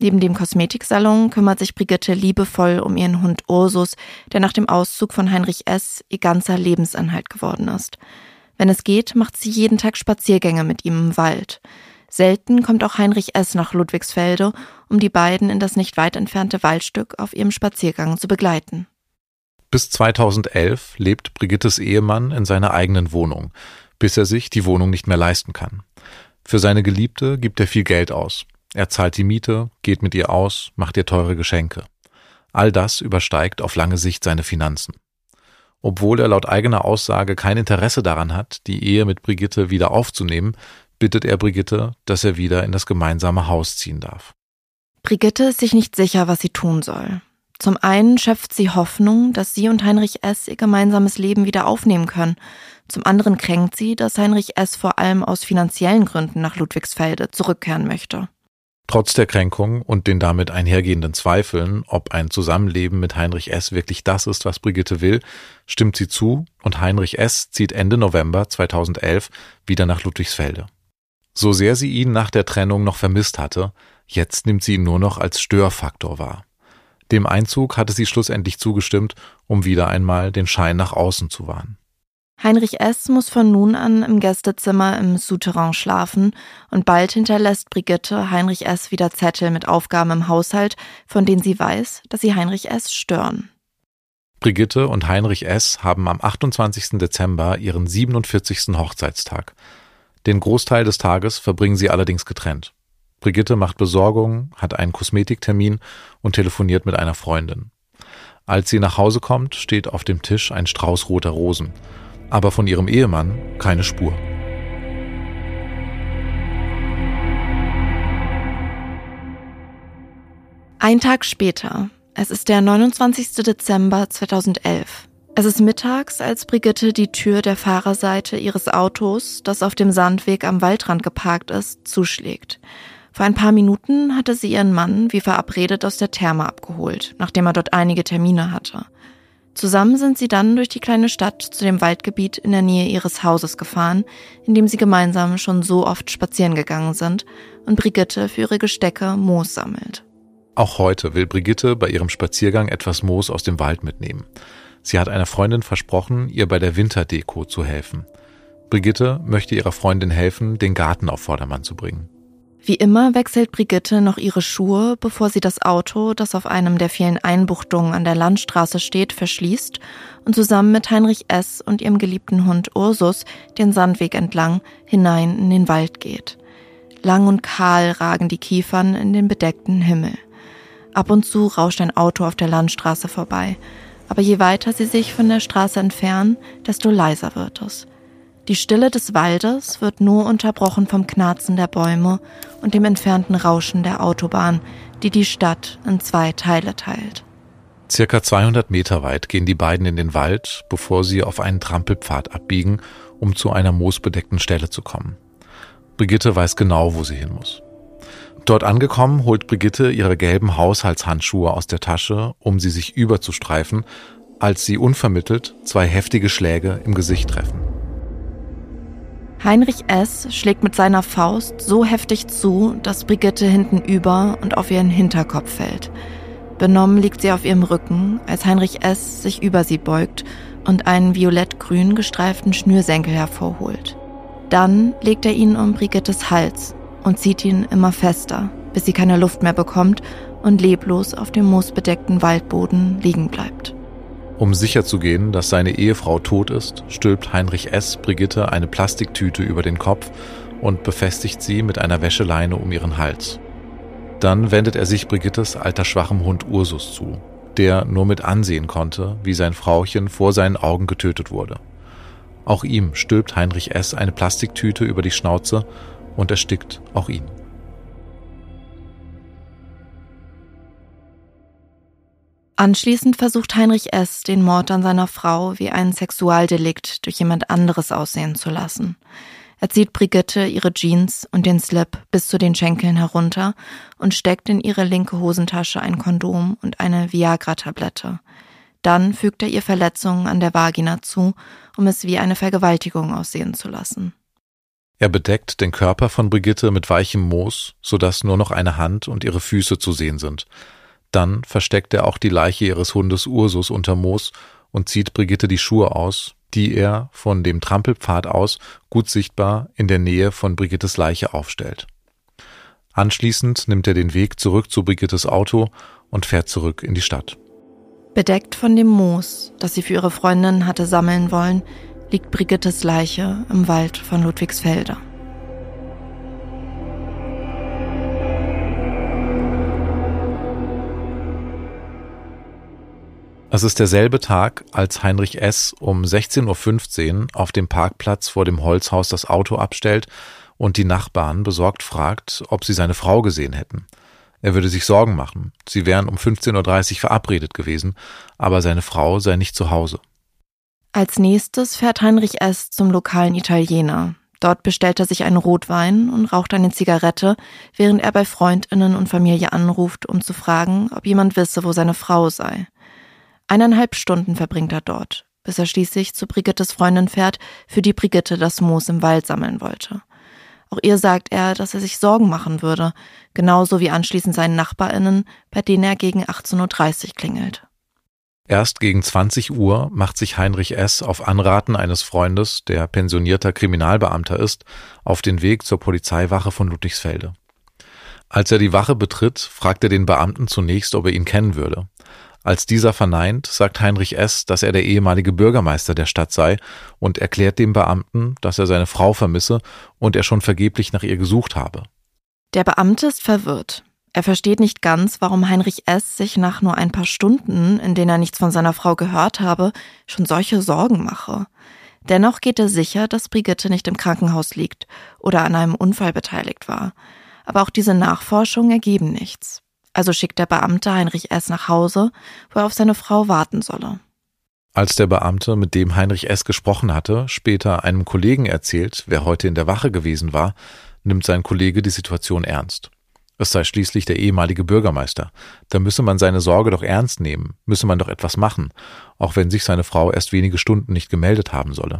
Speaker 3: Neben dem Kosmetiksalon kümmert sich Brigitte liebevoll um ihren Hund Ursus, der nach dem Auszug von Heinrich S. ihr ganzer Lebensinhalt geworden ist. Wenn es geht, macht sie jeden Tag Spaziergänge mit ihm im Wald. Selten kommt auch Heinrich S. nach Ludwigsfelde, um die beiden in das nicht weit entfernte Waldstück auf ihrem Spaziergang zu begleiten.
Speaker 1: Bis zweitausendelf lebt Brigittes Ehemann in seiner eigenen Wohnung, bis er sich die Wohnung nicht mehr leisten kann. Für seine Geliebte gibt er viel Geld aus. Er zahlt die Miete, geht mit ihr aus, macht ihr teure Geschenke. All das übersteigt auf lange Sicht seine Finanzen. Obwohl er laut eigener Aussage kein Interesse daran hat, die Ehe mit Brigitte wieder aufzunehmen, bittet er Brigitte, dass er wieder in das gemeinsame Haus ziehen darf.
Speaker 3: Brigitte ist sich nicht sicher, was sie tun soll. Zum einen schöpft sie Hoffnung, dass sie und Heinrich S. ihr gemeinsames Leben wieder aufnehmen können. Zum anderen kränkt sie, dass Heinrich S. vor allem aus finanziellen Gründen nach Ludwigsfelde zurückkehren möchte.
Speaker 1: Trotz der Kränkung und den damit einhergehenden Zweifeln, ob ein Zusammenleben mit Heinrich S. wirklich das ist, was Brigitte will, stimmt sie zu und Heinrich S. zieht Ende November zweitausendelf wieder nach Ludwigsfelde. So sehr sie ihn nach der Trennung noch vermisst hatte, jetzt nimmt sie ihn nur noch als Störfaktor wahr. Dem Einzug hatte sie schlussendlich zugestimmt, um wieder einmal den Schein nach außen zu wahren.
Speaker 3: Heinrich S. muss von nun an im Gästezimmer im Souterrain schlafen und bald hinterlässt Brigitte Heinrich S. wieder Zettel mit Aufgaben im Haushalt, von denen sie weiß, dass sie Heinrich S. stören.
Speaker 1: Brigitte und Heinrich S. haben am achtundzwanzigsten Dezember ihren siebenundvierzigsten Hochzeitstag. Den Großteil des Tages verbringen sie allerdings getrennt. Brigitte macht Besorgung, hat einen Kosmetiktermin und telefoniert mit einer Freundin. Als sie nach Hause kommt, steht auf dem Tisch ein Strauß roter Rosen. Aber von ihrem Ehemann keine Spur.
Speaker 3: Ein Tag später, es ist der neunundzwanzigsten Dezember zweitausendelf. Es ist mittags, als Brigitte die Tür der Fahrerseite ihres Autos, das auf dem Sandweg am Waldrand geparkt ist, zuschlägt. Vor ein paar Minuten hatte sie ihren Mann wie verabredet aus der Therme abgeholt, nachdem er dort einige Termine hatte. Zusammen sind sie dann durch die kleine Stadt zu dem Waldgebiet in der Nähe ihres Hauses gefahren, in dem sie gemeinsam schon so oft spazieren gegangen sind und Brigitte für ihre Gestecke Moos sammelt.
Speaker 1: Auch heute will Brigitte bei ihrem Spaziergang etwas Moos aus dem Wald mitnehmen. Sie hat einer Freundin versprochen, ihr bei der Winterdeko zu helfen. Brigitte möchte ihrer Freundin helfen, den Garten auf Vordermann zu bringen.
Speaker 3: Wie immer wechselt Brigitte noch ihre Schuhe, bevor sie das Auto, das auf einem der vielen Einbuchtungen an der Landstraße steht, verschließt und zusammen mit Heinrich S. und ihrem geliebten Hund Ursus den Sandweg entlang hinein in den Wald geht. Lang und kahl ragen die Kiefern in den bedeckten Himmel. Ab und zu rauscht ein Auto auf der Landstraße vorbei, aber je weiter sie sich von der Straße entfernen, desto leiser wird es. Die Stille des Waldes wird nur unterbrochen vom Knarzen der Bäume und dem entfernten Rauschen der Autobahn, die die Stadt in zwei Teile teilt.
Speaker 1: Circa zweihundert Meter weit gehen die beiden in den Wald, bevor sie auf einen Trampelpfad abbiegen, um zu einer moosbedeckten Stelle zu kommen. Brigitte weiß genau, wo sie hin muss. Dort angekommen, holt Brigitte ihre gelben Haushaltshandschuhe aus der Tasche, um sie sich überzustreifen, als sie unvermittelt zwei heftige Schläge im Gesicht treffen.
Speaker 3: Heinrich S. schlägt mit seiner Faust so heftig zu, dass Brigitte hintenüber und auf ihren Hinterkopf fällt. Benommen liegt sie auf ihrem Rücken, als Heinrich S. sich über sie beugt und einen violett-grün gestreiften Schnürsenkel hervorholt. Dann legt er ihn um Brigittes Hals und zieht ihn immer fester, bis sie keine Luft mehr bekommt und leblos auf dem moosbedeckten Waldboden liegen bleibt.
Speaker 1: Um sicherzugehen, dass seine Ehefrau tot ist, stülpt Heinrich S. Brigitte eine Plastiktüte über den Kopf und befestigt sie mit einer Wäscheleine um ihren Hals. Dann wendet er sich Brigittes alter schwachem Hund Ursus zu, der nur mit ansehen konnte, wie sein Frauchen vor seinen Augen getötet wurde. Auch ihm stülpt Heinrich S. eine Plastiktüte über die Schnauze und erstickt auch ihn.
Speaker 3: Anschließend versucht Heinrich S., den Mord an seiner Frau wie ein Sexualdelikt durch jemand anderes aussehen zu lassen. Er zieht Brigitte ihre Jeans und den Slip bis zu den Schenkeln herunter und steckt in ihre linke Hosentasche ein Kondom und eine Viagra-Tablette. Dann fügt er ihr Verletzungen an der Vagina zu, um es wie eine Vergewaltigung aussehen zu lassen.
Speaker 1: Er bedeckt den Körper von Brigitte mit weichem Moos, sodass nur noch eine Hand und ihre Füße zu sehen sind. Dann versteckt er auch die Leiche ihres Hundes Ursus unter Moos und zieht Brigitte die Schuhe aus, die er von dem Trampelpfad aus gut sichtbar in der Nähe von Brigittes Leiche aufstellt. Anschließend nimmt er den Weg zurück zu Brigittes Auto und fährt zurück in die Stadt.
Speaker 3: Bedeckt von dem Moos, das sie für ihre Freundin hatte sammeln wollen, liegt Brigittes Leiche im Wald von Ludwigsfelde.
Speaker 1: Es ist derselbe Tag, als Heinrich S. um sechzehn Uhr fünfzehn auf dem Parkplatz vor dem Holzhaus das Auto abstellt und die Nachbarn besorgt fragt, ob sie seine Frau gesehen hätten. Er würde sich Sorgen machen. Sie wären um fünfzehn Uhr dreißig verabredet gewesen, aber seine Frau sei nicht zu Hause.
Speaker 3: Als nächstes fährt Heinrich S. zum lokalen Italiener. Dort bestellt er sich einen Rotwein und raucht eine Zigarette, während er bei FreundInnen und Familie anruft, um zu fragen, ob jemand wisse, wo seine Frau sei. Eineinhalb Stunden verbringt er dort, bis er schließlich zu Brigittes Freundin fährt, für die Brigitte das Moos im Wald sammeln wollte. Auch ihr sagt er, dass er sich Sorgen machen würde, genauso wie anschließend seinen NachbarInnen, bei denen er gegen achtzehn Uhr dreißig klingelt.
Speaker 1: Erst gegen zwanzig Uhr macht sich Heinrich S. auf Anraten eines Freundes, der pensionierter Kriminalbeamter ist, auf den Weg zur Polizeiwache von Ludwigsfelde. Als er die Wache betritt, fragt er den Beamten zunächst, ob er ihn kennen würde. Als dieser verneint, sagt Heinrich S., dass er der ehemalige Bürgermeister der Stadt sei und erklärt dem Beamten, dass er seine Frau vermisse und er schon vergeblich nach ihr gesucht habe.
Speaker 3: Der Beamte ist verwirrt. Er versteht nicht ganz, warum Heinrich S. sich nach nur ein paar Stunden, in denen er nichts von seiner Frau gehört habe, schon solche Sorgen mache. Dennoch geht er sicher, dass Brigitte nicht im Krankenhaus liegt oder an einem Unfall beteiligt war. Aber auch diese Nachforschungen ergeben nichts. Also schickt der Beamte Heinrich S. nach Hause, wo er auf seine Frau warten solle.
Speaker 1: Als der Beamte, mit dem Heinrich S. gesprochen hatte, später einem Kollegen erzählt, wer heute in der Wache gewesen war, nimmt sein Kollege die Situation ernst. Es sei schließlich der ehemalige Bürgermeister. Da müsse man seine Sorge doch ernst nehmen, müsse man doch etwas machen, auch wenn sich seine Frau erst wenige Stunden nicht gemeldet haben solle.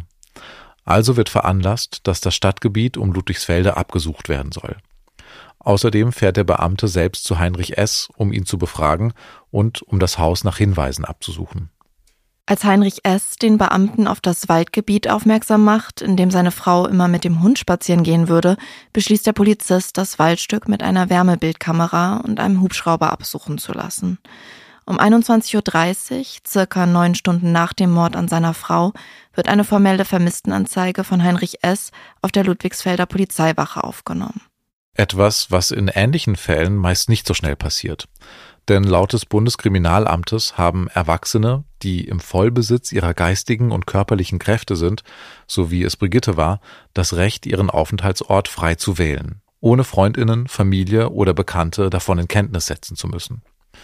Speaker 1: Also wird veranlasst, dass das Stadtgebiet um Ludwigsfelde abgesucht werden soll. Außerdem fährt der Beamte selbst zu Heinrich S., um ihn zu befragen und um das Haus nach Hinweisen abzusuchen.
Speaker 3: Als Heinrich S. den Beamten auf das Waldgebiet aufmerksam macht, in dem seine Frau immer mit dem Hund spazieren gehen würde, beschließt der Polizist, das Waldstück mit einer Wärmebildkamera und einem Hubschrauber absuchen zu lassen. Um einundzwanzig Uhr dreißig, circa neun Stunden nach dem Mord an seiner Frau, wird eine formelle Vermisstenanzeige von Heinrich S. auf der Ludwigsfelder Polizeiwache aufgenommen.
Speaker 1: Etwas, was in ähnlichen Fällen meist nicht so schnell passiert. Denn laut des Bundeskriminalamtes haben Erwachsene, die im Vollbesitz ihrer geistigen und körperlichen Kräfte sind, so wie es Brigitte war, das Recht, ihren Aufenthaltsort frei zu wählen, ohne FreundInnen, Familie oder Bekannte davon in Kenntnis setzen zu müssen.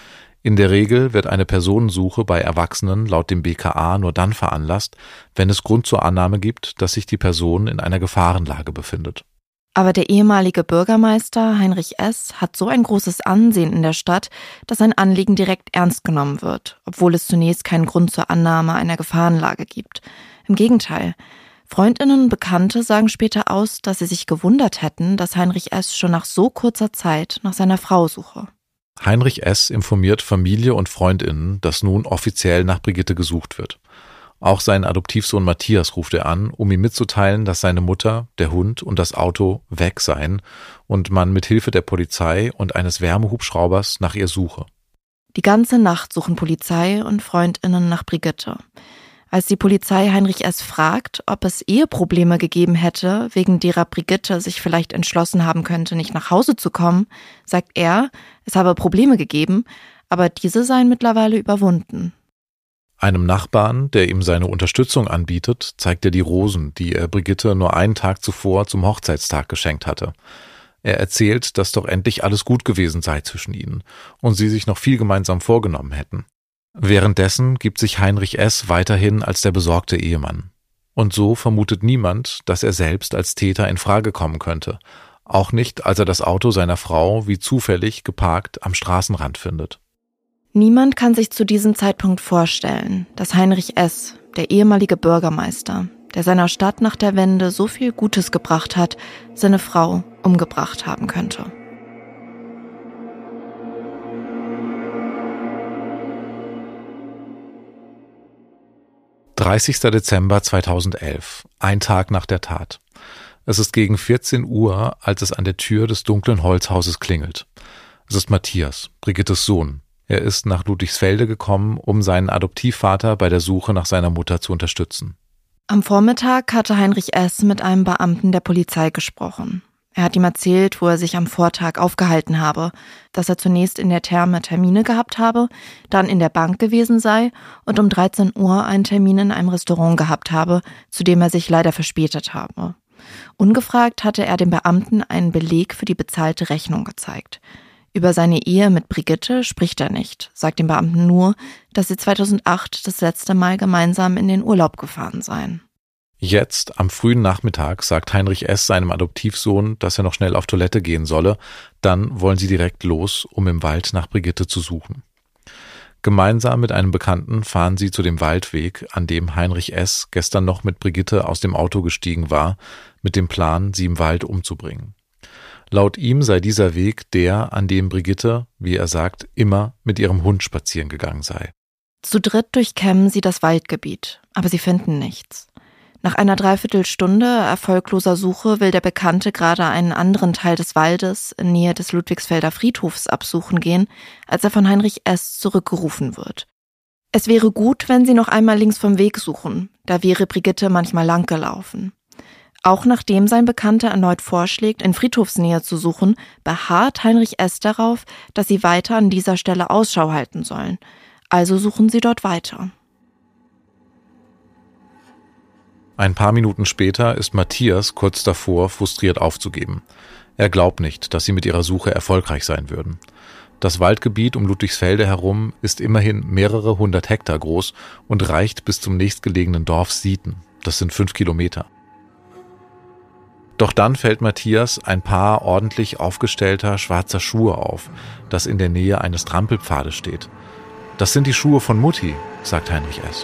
Speaker 1: In der Regel wird eine Personensuche bei Erwachsenen laut dem B K A nur dann veranlasst, wenn es Grund zur Annahme gibt, dass sich die Person in einer Gefahrenlage befindet.
Speaker 3: Aber der ehemalige Bürgermeister Heinrich S. hat so ein großes Ansehen in der Stadt, dass sein Anliegen direkt ernst genommen wird, obwohl es zunächst keinen Grund zur Annahme einer Gefahrenlage gibt. Im Gegenteil. FreundInnen und Bekannte sagen später aus, dass sie sich gewundert hätten, dass Heinrich S. schon nach so kurzer Zeit nach seiner Frau suche.
Speaker 1: Heinrich S. informiert Familie und FreundInnen, dass nun offiziell nach Brigitte gesucht wird. Auch seinen Adoptivsohn Matthias ruft er an, um ihm mitzuteilen, dass seine Mutter, der Hund und das Auto weg seien und man mit Hilfe der Polizei und eines Wärmehubschraubers nach ihr suche.
Speaker 3: Die ganze Nacht suchen Polizei und FreundInnen nach Brigitte. Als die Polizei Heinrich S. fragt, ob es Eheprobleme gegeben hätte, wegen derer Brigitte sich vielleicht entschlossen haben könnte, nicht nach Hause zu kommen, sagt er, es habe Probleme gegeben, aber diese seien mittlerweile überwunden.
Speaker 1: Einem Nachbarn, der ihm seine Unterstützung anbietet, zeigt er die Rosen, die er Brigitte nur einen Tag zuvor zum Hochzeitstag geschenkt hatte. Er erzählt, dass doch endlich alles gut gewesen sei zwischen ihnen und sie sich noch viel gemeinsam vorgenommen hätten. Währenddessen gibt sich Heinrich S. weiterhin als der besorgte Ehemann. Und so vermutet niemand, dass er selbst als Täter in Frage kommen könnte. Auch nicht, als er das Auto seiner Frau wie zufällig geparkt am Straßenrand findet.
Speaker 3: Niemand kann sich zu diesem Zeitpunkt vorstellen, dass Heinrich S., der ehemalige Bürgermeister, der seiner Stadt nach der Wende so viel Gutes gebracht hat, seine Frau umgebracht haben könnte.
Speaker 1: dreißigster Dezember zweitausendelf, ein Tag nach der Tat. Es ist gegen vierzehn Uhr, als es an der Tür des dunklen Holzhauses klingelt. Es ist Matthias, Brigittes Sohn. Er ist nach Ludwigsfelde gekommen, um seinen Adoptivvater bei der Suche nach seiner Mutter zu unterstützen.
Speaker 3: Am Vormittag hatte Heinrich S. mit einem Beamten der Polizei gesprochen. Er hat ihm erzählt, wo er sich am Vortag aufgehalten habe, dass er zunächst in der Therme Termine gehabt habe, dann in der Bank gewesen sei und um dreizehn Uhr einen Termin in einem Restaurant gehabt habe, zu dem er sich leider verspätet habe. Ungefragt hatte er dem Beamten einen Beleg für die bezahlte Rechnung gezeigt. Über seine Ehe mit Brigitte spricht er nicht, sagt dem Beamten nur, dass sie zweitausendacht das letzte Mal gemeinsam in den Urlaub gefahren seien.
Speaker 1: Jetzt, am frühen Nachmittag, sagt Heinrich S. seinem Adoptivsohn, dass er noch schnell auf Toilette gehen solle. Dann wollen sie direkt los, um im Wald nach Brigitte zu suchen. Gemeinsam mit einem Bekannten fahren sie zu dem Waldweg, an dem Heinrich S. gestern noch mit Brigitte aus dem Auto gestiegen war, mit dem Plan, sie im Wald umzubringen. Laut ihm sei dieser Weg der, an dem Brigitte, wie er sagt, immer mit ihrem Hund spazieren gegangen sei.
Speaker 3: Zu dritt durchkämmen sie das Waldgebiet, aber sie finden nichts. Nach einer Dreiviertelstunde erfolgloser Suche will der Bekannte gerade einen anderen Teil des Waldes in Nähe des Ludwigsfelder Friedhofs absuchen gehen, als er von Heinrich S. zurückgerufen wird. Es wäre gut, wenn sie noch einmal links vom Weg suchen, da wäre Brigitte manchmal lang gelaufen. Auch nachdem sein Bekannter erneut vorschlägt, in Friedhofsnähe zu suchen, beharrt Heinrich S. darauf, dass sie weiter an dieser Stelle Ausschau halten sollen. Also suchen sie dort weiter.
Speaker 1: Ein paar Minuten später ist Matthias kurz davor, frustriert aufzugeben. Er glaubt nicht, dass sie mit ihrer Suche erfolgreich sein würden. Das Waldgebiet um Ludwigsfelde herum ist immerhin mehrere hundert Hektar groß und reicht bis zum nächstgelegenen Dorf Sieten. Das sind fünf Kilometer. Doch dann fällt Matthias ein Paar ordentlich aufgestellter schwarzer Schuhe auf, das in der Nähe eines Trampelpfades steht. Das sind die Schuhe von Mutti, sagt Heinrich S.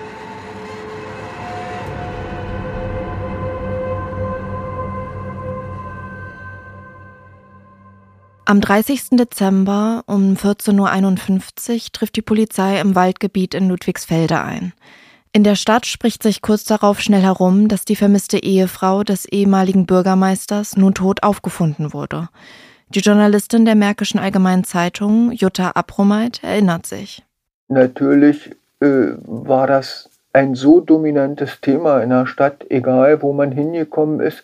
Speaker 3: Am dreißigsten Dezember um vierzehn Uhr einundfünfzig trifft die Polizei im Waldgebiet in Ludwigsfelde ein. In der Stadt spricht sich kurz darauf schnell herum, dass die vermisste Ehefrau des ehemaligen Bürgermeisters nun tot aufgefunden wurde. Die Journalistin der Märkischen Allgemeinen Zeitung, Jutta Abromeit, erinnert sich.
Speaker 5: Natürlich äh, war das ein so dominantes Thema in der Stadt, egal wo man hingekommen ist.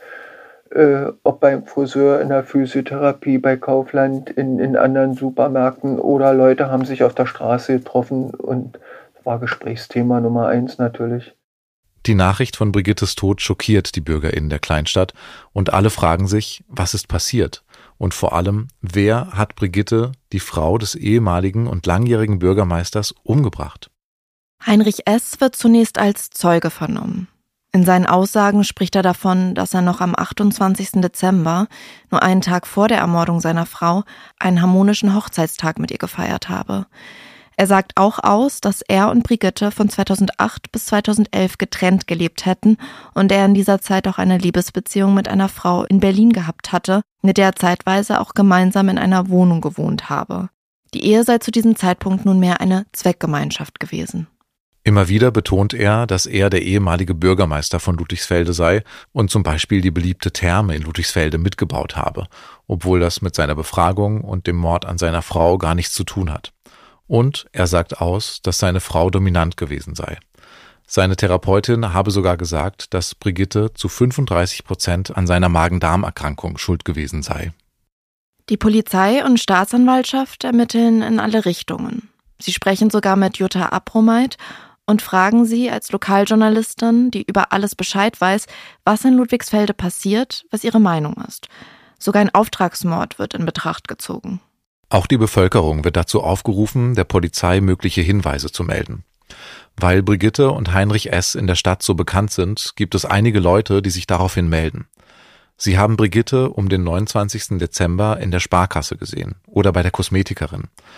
Speaker 5: Äh, ob beim Friseur, in der Physiotherapie, bei Kaufland, in, in anderen Supermärkten oder Leute haben sich auf der Straße getroffen und war Gesprächsthema Nummer eins natürlich.
Speaker 1: Die Nachricht von Brigittes Tod schockiert die BürgerInnen der Kleinstadt und alle fragen sich, was ist passiert? Und vor allem, wer hat Brigitte, die Frau des ehemaligen und langjährigen Bürgermeisters, umgebracht?
Speaker 3: Heinrich S. wird zunächst als Zeuge vernommen. In seinen Aussagen spricht er davon, dass er noch am achtundzwanzigsten Dezember, nur einen Tag vor der Ermordung seiner Frau, einen harmonischen Hochzeitstag mit ihr gefeiert habe. Er sagt auch aus, dass er und Brigitte von zweitausendacht bis zweitausendelf getrennt gelebt hätten und er in dieser Zeit auch eine Liebesbeziehung mit einer Frau in Berlin gehabt hatte, mit der er zeitweise auch gemeinsam in einer Wohnung gewohnt habe. Die Ehe sei zu diesem Zeitpunkt nunmehr eine Zweckgemeinschaft gewesen.
Speaker 1: Immer wieder betont er, dass er der ehemalige Bürgermeister von Ludwigsfelde sei und zum Beispiel die beliebte Therme in Ludwigsfelde mitgebaut habe, obwohl das mit seiner Befragung und dem Mord an seiner Frau gar nichts zu tun hat. Und er sagt aus, dass seine Frau dominant gewesen sei. Seine Therapeutin habe sogar gesagt, dass Brigitte zu fünfunddreißig Prozent an seiner Magen-Darm-Erkrankung schuld gewesen sei.
Speaker 3: Die Polizei und Staatsanwaltschaft ermitteln in alle Richtungen. Sie sprechen sogar mit Jutta Abromeit und fragen sie als Lokaljournalistin, die über alles Bescheid weiß, was in Ludwigsfelde passiert, was ihre Meinung ist. Sogar ein Auftragsmord wird in Betracht gezogen.
Speaker 1: Auch die Bevölkerung wird dazu aufgerufen, der Polizei mögliche Hinweise zu melden. Weil Brigitte und Heinrich S. in der Stadt so bekannt sind, gibt es einige Leute, die sich daraufhin melden. Sie haben Brigitte um den neunundzwanzigsten Dezember in der Sparkasse gesehen oder bei der Kosmetikerin.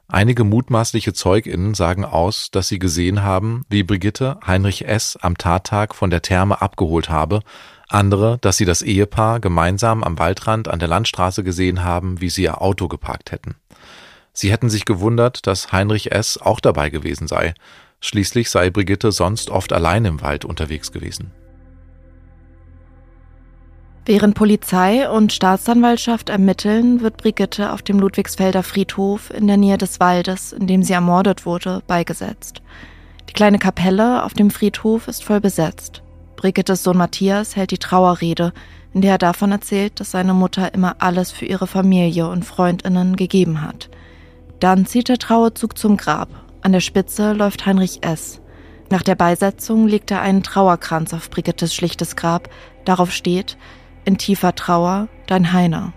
Speaker 1: Einige mutmaßliche ZeugInnen sagen aus, dass sie gesehen haben, wie Brigitte Heinrich S. am Tattag von der Therme abgeholt habe, andere, dass sie das Ehepaar gemeinsam am Waldrand an der Landstraße gesehen haben, wie sie ihr Auto geparkt hätten. Sie hätten sich gewundert, dass Heinrich S. auch dabei gewesen sei. Schließlich sei Brigitte sonst oft allein im Wald unterwegs gewesen.
Speaker 3: Während Polizei und Staatsanwaltschaft ermitteln, wird Brigitte auf dem Ludwigsfelder Friedhof in der Nähe des Waldes, in dem sie ermordet wurde, beigesetzt. Die kleine Kapelle auf dem Friedhof ist voll besetzt. Brigittes Sohn Matthias hält die Trauerrede, in der er davon erzählt, dass seine Mutter immer alles für ihre Familie und FreundInnen gegeben hat. Dann zieht der Trauerzug zum Grab. An der Spitze läuft Heinrich S. Nach der Beisetzung legt er einen Trauerkranz auf Brigittes schlichtes Grab. Darauf steht: In tiefer Trauer, dein Heiner.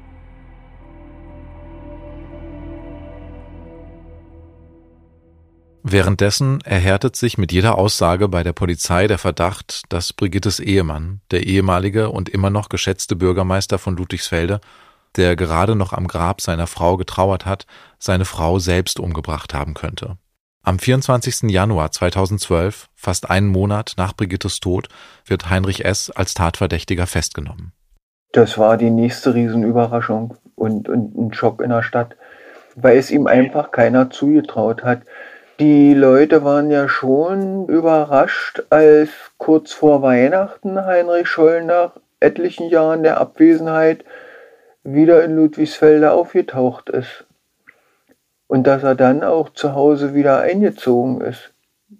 Speaker 1: Währenddessen erhärtet sich mit jeder Aussage bei der Polizei der Verdacht, dass Brigittes Ehemann, der ehemalige und immer noch geschätzte Bürgermeister von Ludwigsfelde, der gerade noch am Grab seiner Frau getrauert hat, seine Frau selbst umgebracht haben könnte. Am vierundzwanzigsten Januar zweitausendzwölf, fast einen Monat nach Brigittes Tod, wird Heinrich S. als Tatverdächtiger festgenommen.
Speaker 5: Das war die nächste Riesenüberraschung und, und ein Schock in der Stadt, weil es ihm einfach keiner zugetraut hat. Die Leute waren ja schon überrascht, als kurz vor Weihnachten Heinrich Scholl nach etlichen Jahren der Abwesenheit wieder in Ludwigsfelde aufgetaucht ist. Und dass er dann auch zu Hause wieder eingezogen ist.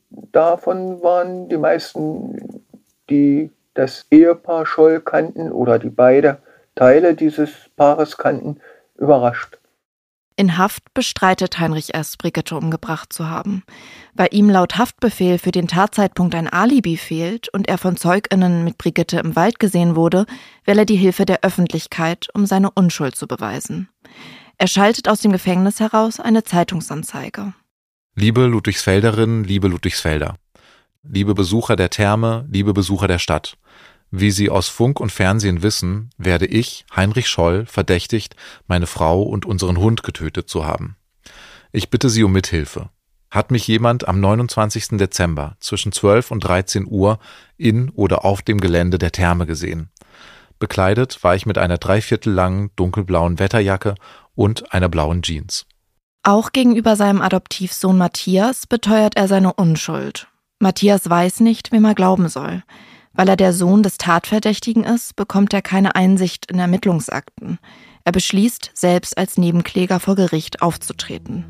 Speaker 5: Davon waren die meisten, die das Ehepaar Scholl kannten oder die beiden Teile dieses Paares kannten, überrascht.
Speaker 3: In Haft bestreitet Heinrich S., Brigitte umgebracht zu haben. Weil ihm laut Haftbefehl für den Tatzeitpunkt ein Alibi fehlt und er von ZeugInnen mit Brigitte im Wald gesehen wurde, will er die Hilfe der Öffentlichkeit, um seine Unschuld zu beweisen. Er schaltet aus dem Gefängnis heraus eine Zeitungsanzeige.
Speaker 1: Liebe Ludwigsfelderinnen, liebe Ludwigsfelder, liebe Besucher der Therme, liebe Besucher der Stadt. Wie Sie aus Funk und Fernsehen wissen, werde ich, Heinrich Scholl, verdächtigt, meine Frau und unseren Hund getötet zu haben. Ich bitte Sie um Mithilfe. Hat mich jemand am neunundzwanzigsten Dezember zwischen zwölf und dreizehn Uhr in oder auf dem Gelände der Therme gesehen? Bekleidet war ich mit einer dreiviertel langen dunkelblauen Wetterjacke und einer blauen Jeans.
Speaker 3: Auch gegenüber seinem Adoptivsohn Matthias beteuert er seine Unschuld. Matthias weiß nicht, wem er glauben soll. Weil er der Sohn des Tatverdächtigen ist, bekommt er keine Einsicht in Ermittlungsakten. Er beschließt, selbst als Nebenkläger vor Gericht aufzutreten.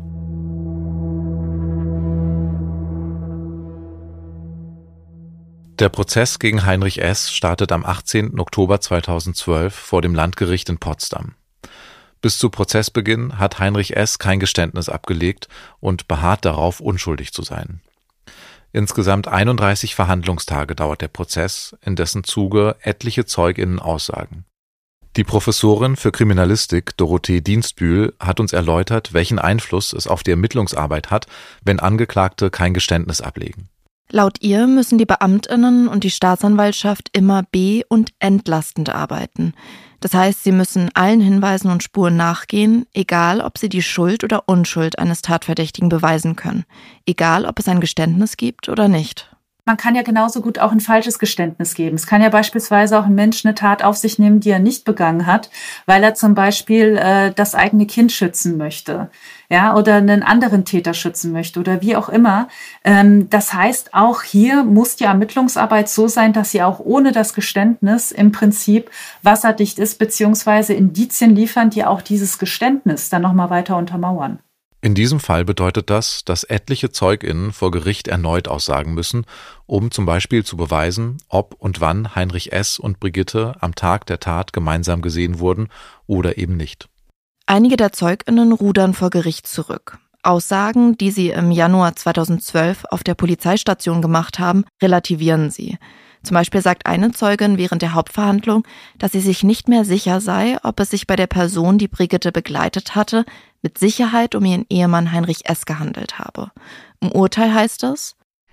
Speaker 1: Der Prozess gegen Heinrich S. startet am achtzehnten Oktober zweitausendzwölf vor dem Landgericht in Potsdam. Bis zu Prozessbeginn hat Heinrich S. kein Geständnis abgelegt und beharrt darauf, unschuldig zu sein. Insgesamt einunddreißig Verhandlungstage dauert der Prozess, in dessen Zuge etliche ZeugInnen aussagen. Die Professorin für Kriminalistik Dorothee Dienstbühl hat uns erläutert, welchen Einfluss es auf die Ermittlungsarbeit hat, wenn Angeklagte kein Geständnis ablegen.
Speaker 3: Laut ihr müssen die BeamtInnen und die Staatsanwaltschaft immer be- und entlastend arbeiten. Das heißt, sie müssen allen Hinweisen und Spuren nachgehen, egal ob sie die Schuld oder Unschuld eines Tatverdächtigen beweisen können. Egal, ob es ein Geständnis gibt oder nicht.
Speaker 2: Man kann ja genauso gut auch ein falsches Geständnis geben. Es kann ja beispielsweise auch ein Mensch eine Tat auf sich nehmen, die er nicht begangen hat, weil er zum Beispiel äh, das eigene Kind schützen möchte, ja, oder einen anderen Täter schützen möchte oder wie auch immer. Ähm, das heißt, auch hier muss die Ermittlungsarbeit so sein, dass sie auch ohne das Geständnis im Prinzip wasserdicht ist, beziehungsweise Indizien liefern, die auch dieses Geständnis dann nochmal weiter untermauern.
Speaker 1: In diesem Fall bedeutet das, dass etliche ZeugInnen vor Gericht erneut aussagen müssen, um zum Beispiel zu beweisen, ob und wann Heinrich S. und Brigitte am Tag der Tat gemeinsam gesehen wurden oder eben nicht.
Speaker 3: Einige der ZeugInnen rudern vor Gericht zurück. Aussagen, die sie im Januar zweitausendzwölf auf der Polizeistation gemacht haben, relativieren sie. Zum Beispiel sagt eine Zeugin während der Hauptverhandlung, dass sie sich nicht mehr sicher sei, ob es sich bei der Person, die Brigitte begleitet hatte, mit Sicherheit um ihren Ehemann Heinrich S. gehandelt habe. Im Urteil heißt es: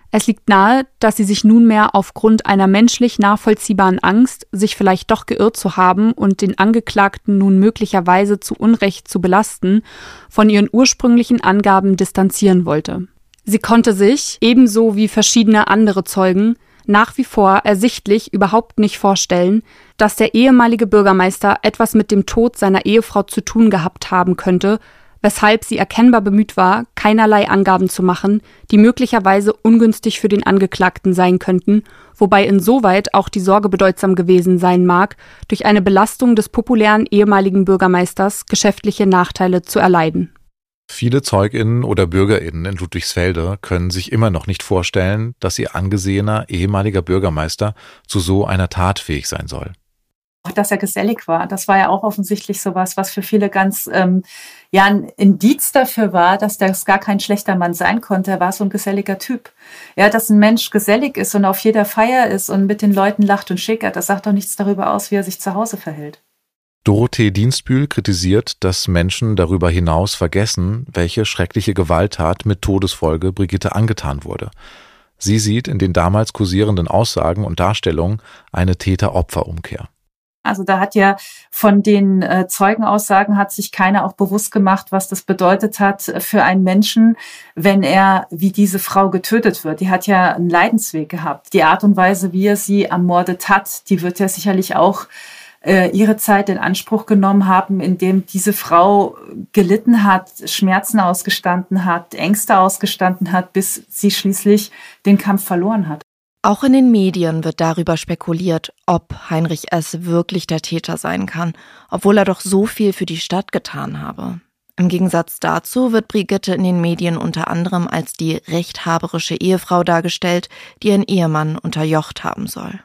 Speaker 7: Es liegt nahe, dass sie sich nunmehr aufgrund einer menschlich nachvollziehbaren Angst, sich vielleicht doch geirrt zu haben und den Angeklagten nun möglicherweise zu Unrecht zu belasten, von ihren ursprünglichen Angaben distanzieren wollte. Sie konnte sich, ebenso wie verschiedene andere Zeugen, nach wie vor ersichtlich überhaupt nicht vorstellen, dass der ehemalige Bürgermeister etwas mit dem Tod seiner Ehefrau zu tun gehabt haben könnte, weshalb sie erkennbar bemüht war, keinerlei Angaben zu machen, die möglicherweise ungünstig für den Angeklagten sein könnten, wobei insoweit auch die Sorge bedeutsam gewesen sein mag, durch eine Belastung des populären ehemaligen Bürgermeisters geschäftliche Nachteile zu erleiden.
Speaker 1: Viele ZeugInnen oder BürgerInnen in Ludwigsfelde können sich immer noch nicht vorstellen, dass ihr angesehener ehemaliger Bürgermeister zu so einer Tat fähig sein soll.
Speaker 2: Auch dass er gesellig war, das war ja auch offensichtlich sowas, was für viele ganz ähm, ja ein Indiz dafür war, dass das gar kein schlechter Mann sein konnte. Er war so ein geselliger Typ. Ja, dass ein Mensch gesellig ist und auf jeder Feier ist und mit den Leuten lacht und schickert, das sagt doch nichts darüber aus, wie er sich zu Hause verhält.
Speaker 1: Dorothee Dienstbühl kritisiert, dass Menschen darüber hinaus vergessen, welche schreckliche Gewalttat mit Todesfolge Brigitte angetan wurde. Sie sieht in den damals kursierenden Aussagen und Darstellungen eine Täter-Opfer-Umkehr.
Speaker 2: Also da hat ja von den äh, Zeugenaussagen hat sich keiner auch bewusst gemacht, was das bedeutet hat für einen Menschen, wenn er wie diese Frau getötet wird. Die hat ja einen Leidensweg gehabt. Die Art und Weise, wie er sie ermordet hat, die wird ja sicherlich auch äh, ihre Zeit in Anspruch genommen haben, indem diese Frau gelitten hat, Schmerzen ausgestanden hat, Ängste ausgestanden hat, bis sie schließlich den Kampf verloren hat.
Speaker 3: Auch in den Medien wird darüber spekuliert, ob Heinrich S. wirklich der Täter sein kann, obwohl er doch so viel für die Stadt getan habe. Im Gegensatz dazu wird Brigitte in den Medien unter anderem als die rechthaberische Ehefrau dargestellt, die ihren Ehemann unterjocht haben soll.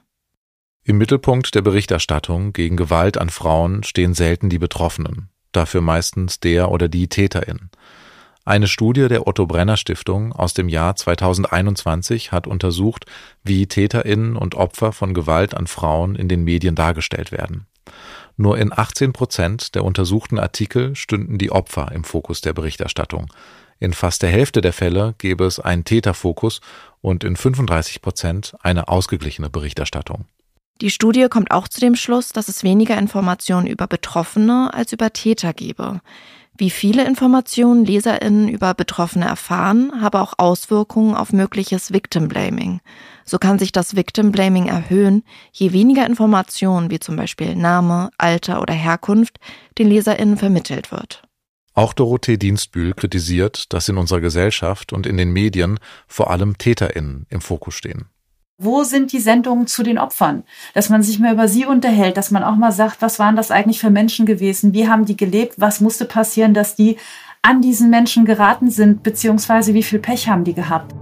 Speaker 1: Im Mittelpunkt der Berichterstattung gegen Gewalt an Frauen stehen selten die Betroffenen, dafür meistens der oder die TäterInnen. Eine Studie der Otto-Brenner-Stiftung aus dem Jahr zweitausendeinundzwanzig hat untersucht, wie TäterInnen und Opfer von Gewalt an Frauen in den Medien dargestellt werden. Nur in achtzehn Prozent der untersuchten Artikel stünden die Opfer im Fokus der Berichterstattung. In fast der Hälfte der Fälle gäbe es einen Täterfokus und in fünfunddreißig Prozent eine ausgeglichene Berichterstattung.
Speaker 3: Die Studie kommt auch zu dem Schluss, dass es weniger Informationen über Betroffene als über Täter gebe. Wie viele Informationen LeserInnen über Betroffene erfahren, habe auch Auswirkungen auf mögliches Victim Blaming. So kann sich das Victim Blaming erhöhen, je weniger Informationen wie zum Beispiel Name, Alter oder Herkunft den LeserInnen vermittelt wird.
Speaker 1: Auch Dorothee Dienstbühl kritisiert, dass in unserer Gesellschaft und in den Medien vor allem TäterInnen im Fokus stehen.
Speaker 2: Wo sind die Sendungen zu den Opfern? Dass man sich mal über sie unterhält, dass man auch mal sagt, was waren das eigentlich für Menschen gewesen? Wie haben die gelebt? Was musste passieren, dass die an diesen Menschen geraten sind? Beziehungsweise wie viel Pech haben die gehabt?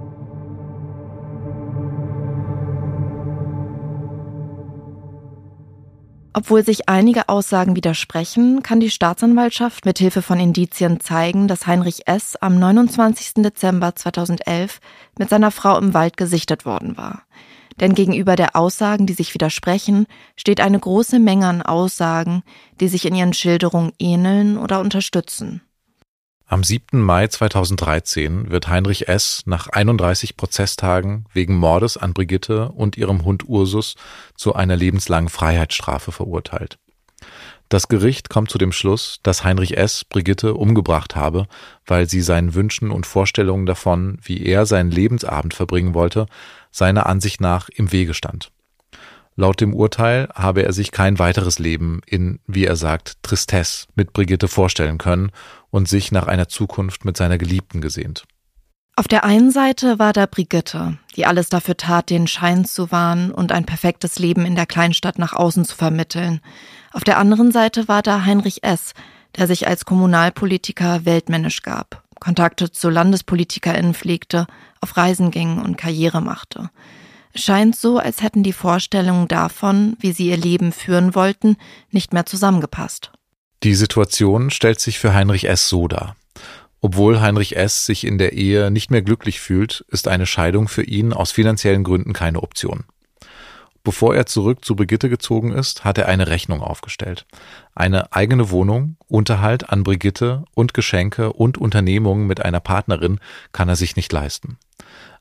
Speaker 3: Obwohl sich einige Aussagen widersprechen, kann die Staatsanwaltschaft mit Hilfe von Indizien zeigen, dass Heinrich S. am neunundzwanzigsten Dezember zweitausendelf mit seiner Frau im Wald gesichtet worden war. Denn gegenüber der Aussagen, die sich widersprechen, steht eine große Menge an Aussagen, die sich in ihren Schilderungen ähneln oder unterstützen.
Speaker 1: Am siebten Mai zweitausenddreizehn wird Heinrich S. nach einunddreißig Prozesstagen wegen Mordes an Brigitte und ihrem Hund Ursus zu einer lebenslangen Freiheitsstrafe verurteilt. Das Gericht kommt zu dem Schluss, dass Heinrich S. Brigitte umgebracht habe, weil sie seinen Wünschen und Vorstellungen davon, wie er seinen Lebensabend verbringen wollte, seiner Ansicht nach im Wege stand. Laut dem Urteil habe er sich kein weiteres Leben in, wie er sagt, Tristesse mit Brigitte vorstellen können und sich nach einer Zukunft mit seiner Geliebten gesehnt.
Speaker 3: Auf der einen Seite war da Brigitte, die alles dafür tat, den Schein zu wahren und ein perfektes Leben in der Kleinstadt nach außen zu vermitteln. Auf der anderen Seite war da Heinrich S., der sich als Kommunalpolitiker weltmännisch gab, Kontakte zu LandespolitikerInnen pflegte, auf Reisen ging und Karriere machte. Es scheint so, als hätten die Vorstellungen davon, wie sie ihr Leben führen wollten, nicht mehr zusammengepasst.
Speaker 1: Die Situation stellt sich für Heinrich S. so dar. Obwohl Heinrich S. sich in der Ehe nicht mehr glücklich fühlt, ist eine Scheidung für ihn aus finanziellen Gründen keine Option. Bevor er zurück zu Brigitte gezogen ist, hat er eine Rechnung aufgestellt. Eine eigene Wohnung, Unterhalt an Brigitte und Geschenke und Unternehmungen mit einer Partnerin kann er sich nicht leisten.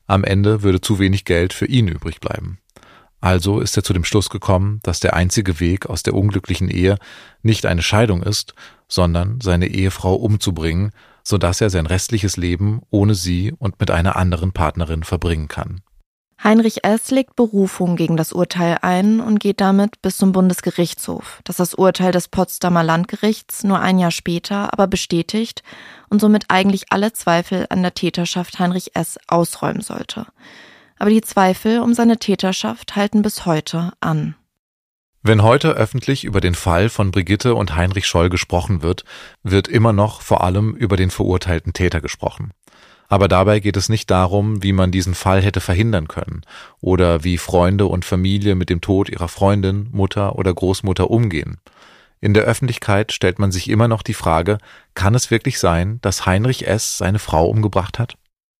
Speaker 1: Am Ende würde zu wenig Geld für ihn übrig bleiben. Also ist er zu dem Schluss gekommen, dass der einzige Weg aus der unglücklichen Ehe nicht eine Scheidung ist, sondern seine Ehefrau umzubringen, sodass er sein restliches Leben ohne sie und mit einer anderen Partnerin verbringen kann.
Speaker 3: Heinrich S. legt Berufung gegen das Urteil ein und geht damit bis zum Bundesgerichtshof, das das Urteil des Potsdamer Landgerichts nur ein Jahr später aber bestätigt und somit eigentlich alle Zweifel an der Täterschaft Heinrich S. ausräumen sollte. Aber die Zweifel um seine Täterschaft halten bis heute an.
Speaker 1: Wenn heute öffentlich über den Fall von Brigitte und Heinrich Scholl gesprochen wird, wird immer noch vor allem über den verurteilten Täter gesprochen. Aber dabei geht es nicht darum, wie man diesen Fall hätte verhindern können oder wie Freunde und Familie mit dem Tod ihrer Freundin, Mutter oder Großmutter umgehen. In der Öffentlichkeit stellt man sich immer noch die Frage, kann es wirklich sein, dass Heinrich S. seine Frau umgebracht hat?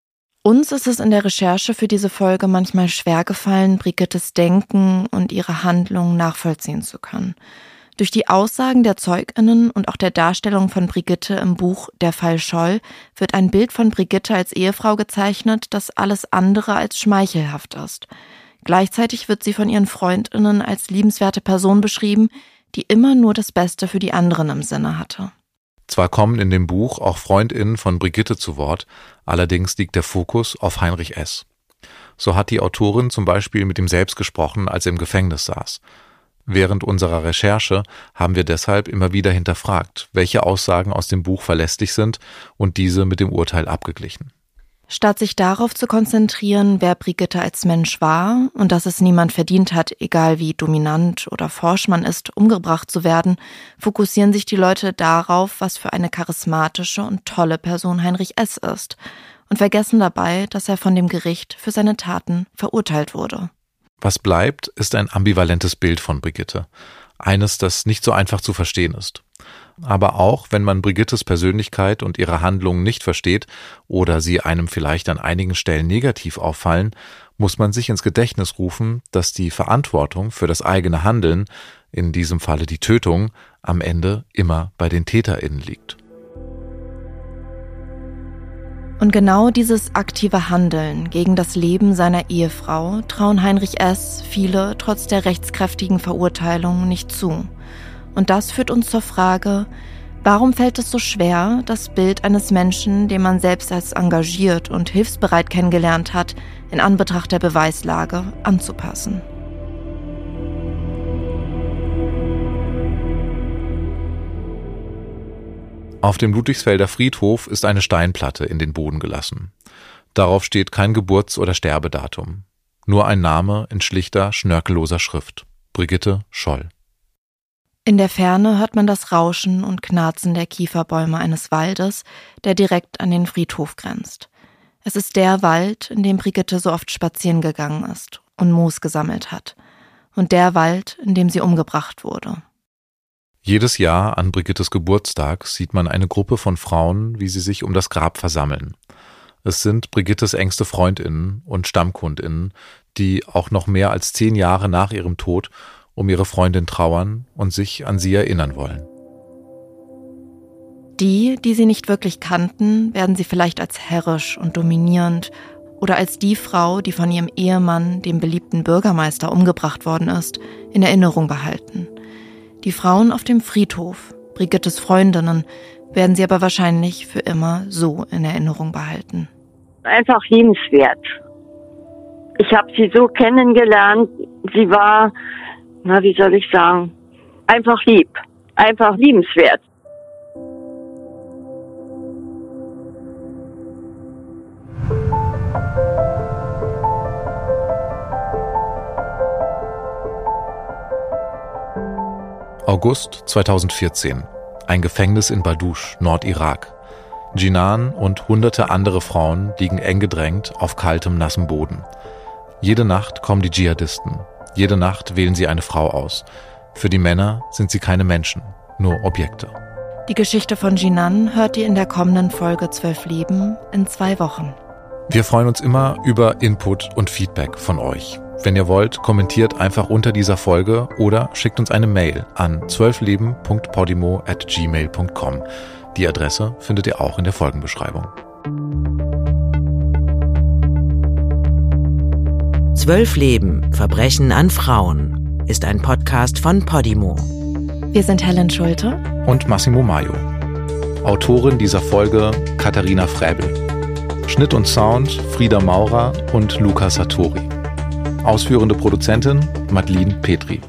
Speaker 3: Uns ist es in der Recherche für diese Folge manchmal schwer gefallen, Brigittes Denken und ihre Handlungen nachvollziehen zu können. Durch die Aussagen der ZeugInnen und auch der Darstellung von Brigitte im Buch Der Fall Scholl wird ein Bild von Brigitte als Ehefrau gezeichnet, das alles andere als schmeichelhaft ist. Gleichzeitig wird sie von ihren FreundInnen als liebenswerte Person beschrieben, die immer nur das Beste für die anderen im Sinne hatte.
Speaker 1: Zwar kommen in dem Buch auch FreundInnen von Brigitte zu Wort, allerdings liegt der Fokus auf Heinrich S. So hat die Autorin zum Beispiel mit ihm selbst gesprochen, als er im Gefängnis saß. Während unserer Recherche haben wir deshalb immer wieder hinterfragt, welche Aussagen aus dem Buch verlässlich sind und diese mit dem Urteil abgeglichen.
Speaker 3: Statt sich darauf zu konzentrieren, wer Brigitte als Mensch war und dass es niemand verdient hat, egal wie dominant oder forsch man ist, umgebracht zu werden, fokussieren sich die Leute darauf, was für eine charismatische und tolle Person Heinrich S. ist und vergessen dabei, dass er von dem Gericht für seine Taten verurteilt wurde.
Speaker 1: Was bleibt, ist ein ambivalentes Bild von Brigitte. Eines, das nicht so einfach zu verstehen ist. Aber auch wenn man Brigittes Persönlichkeit und ihre Handlungen nicht versteht oder sie einem vielleicht an einigen Stellen negativ auffallen, muss man sich ins Gedächtnis rufen, dass die Verantwortung für das eigene Handeln, in diesem Falle die Tötung, am Ende immer bei den TäterInnen liegt.
Speaker 3: Und genau dieses aktive Handeln gegen das Leben seiner Ehefrau trauen Heinrich S. viele trotz der rechtskräftigen Verurteilung nicht zu. Und das führt uns zur Frage, warum fällt es so schwer, das Bild eines Menschen, den man selbst als engagiert und hilfsbereit kennengelernt hat, in Anbetracht der Beweislage anzupassen?
Speaker 1: Auf dem Ludwigsfelder Friedhof ist eine Steinplatte in den Boden gelassen. Darauf steht kein Geburts- oder Sterbedatum. Nur ein Name in schlichter, schnörkelloser Schrift. Brigitte Scholl.
Speaker 3: In der Ferne hört man das Rauschen und Knarzen der Kieferbäume eines Waldes, der direkt an den Friedhof grenzt. Es ist der Wald, in dem Brigitte so oft spazieren gegangen ist und Moos gesammelt hat. Und der Wald, in dem sie umgebracht wurde.
Speaker 1: Jedes Jahr an Brigittes Geburtstag sieht man eine Gruppe von Frauen, wie sie sich um das Grab versammeln. Es sind Brigittes engste FreundInnen und StammkundInnen, die auch noch mehr als zehn Jahre nach ihrem Tod um ihre Freundin trauern und sich an sie erinnern wollen.
Speaker 3: Die, die sie nicht wirklich kannten, werden sie vielleicht als herrisch und dominierend oder als die Frau, die von ihrem Ehemann, dem beliebten Bürgermeister, umgebracht worden ist, in Erinnerung behalten. Die Frauen auf dem Friedhof, Brigittes Freundinnen, werden sie aber wahrscheinlich für immer so in Erinnerung behalten.
Speaker 6: Einfach liebenswert. Ich habe sie so kennengelernt, sie war, na wie soll ich sagen, einfach lieb, einfach liebenswert.
Speaker 1: August zweitausendvierzehn. Ein Gefängnis in Badouche, Nordirak. Jinan und hunderte andere Frauen liegen eng gedrängt auf kaltem, nassem Boden. Jede Nacht kommen die Dschihadisten. Jede Nacht wählen sie eine Frau aus. Für die Männer sind sie keine Menschen, nur Objekte.
Speaker 3: Die Geschichte von Jinan hört ihr in der kommenden Folge Zwölf Leben in zwei Wochen.
Speaker 1: Wir freuen uns immer über Input und Feedback von euch. Wenn ihr wollt, kommentiert einfach unter dieser Folge oder schickt uns eine Mail an zwölfleben punkt podimo at gmail punkt com. Die Adresse findet ihr auch in der Folgenbeschreibung.
Speaker 4: Zwölf Leben, Verbrechen an Frauen ist ein Podcast von Podimo.
Speaker 3: Wir sind Helen Schulte
Speaker 1: und Massimo Maio. Autorin dieser Folge Katharina Fräbel. Schnitt und Sound Frieda Maurer und Luca Sartori. Ausführende Produzentin Madeleine Petri.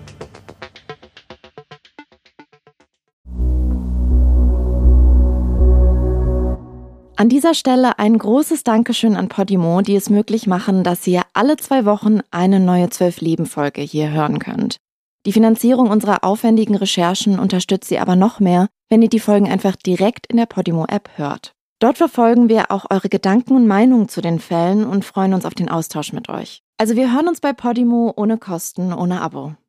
Speaker 3: An dieser Stelle ein großes Dankeschön an Podimo, die es möglich machen, dass ihr alle zwei Wochen eine neue Zwölf-Leben-Folge hier hören könnt. Die Finanzierung unserer aufwendigen Recherchen unterstützt ihr aber noch mehr, wenn ihr die Folgen einfach direkt in der Podimo-App hört. Dort verfolgen wir auch eure Gedanken und Meinungen zu den Fällen und freuen uns auf den Austausch mit euch. Also wir hören uns bei Podimo ohne Kosten, ohne Abo.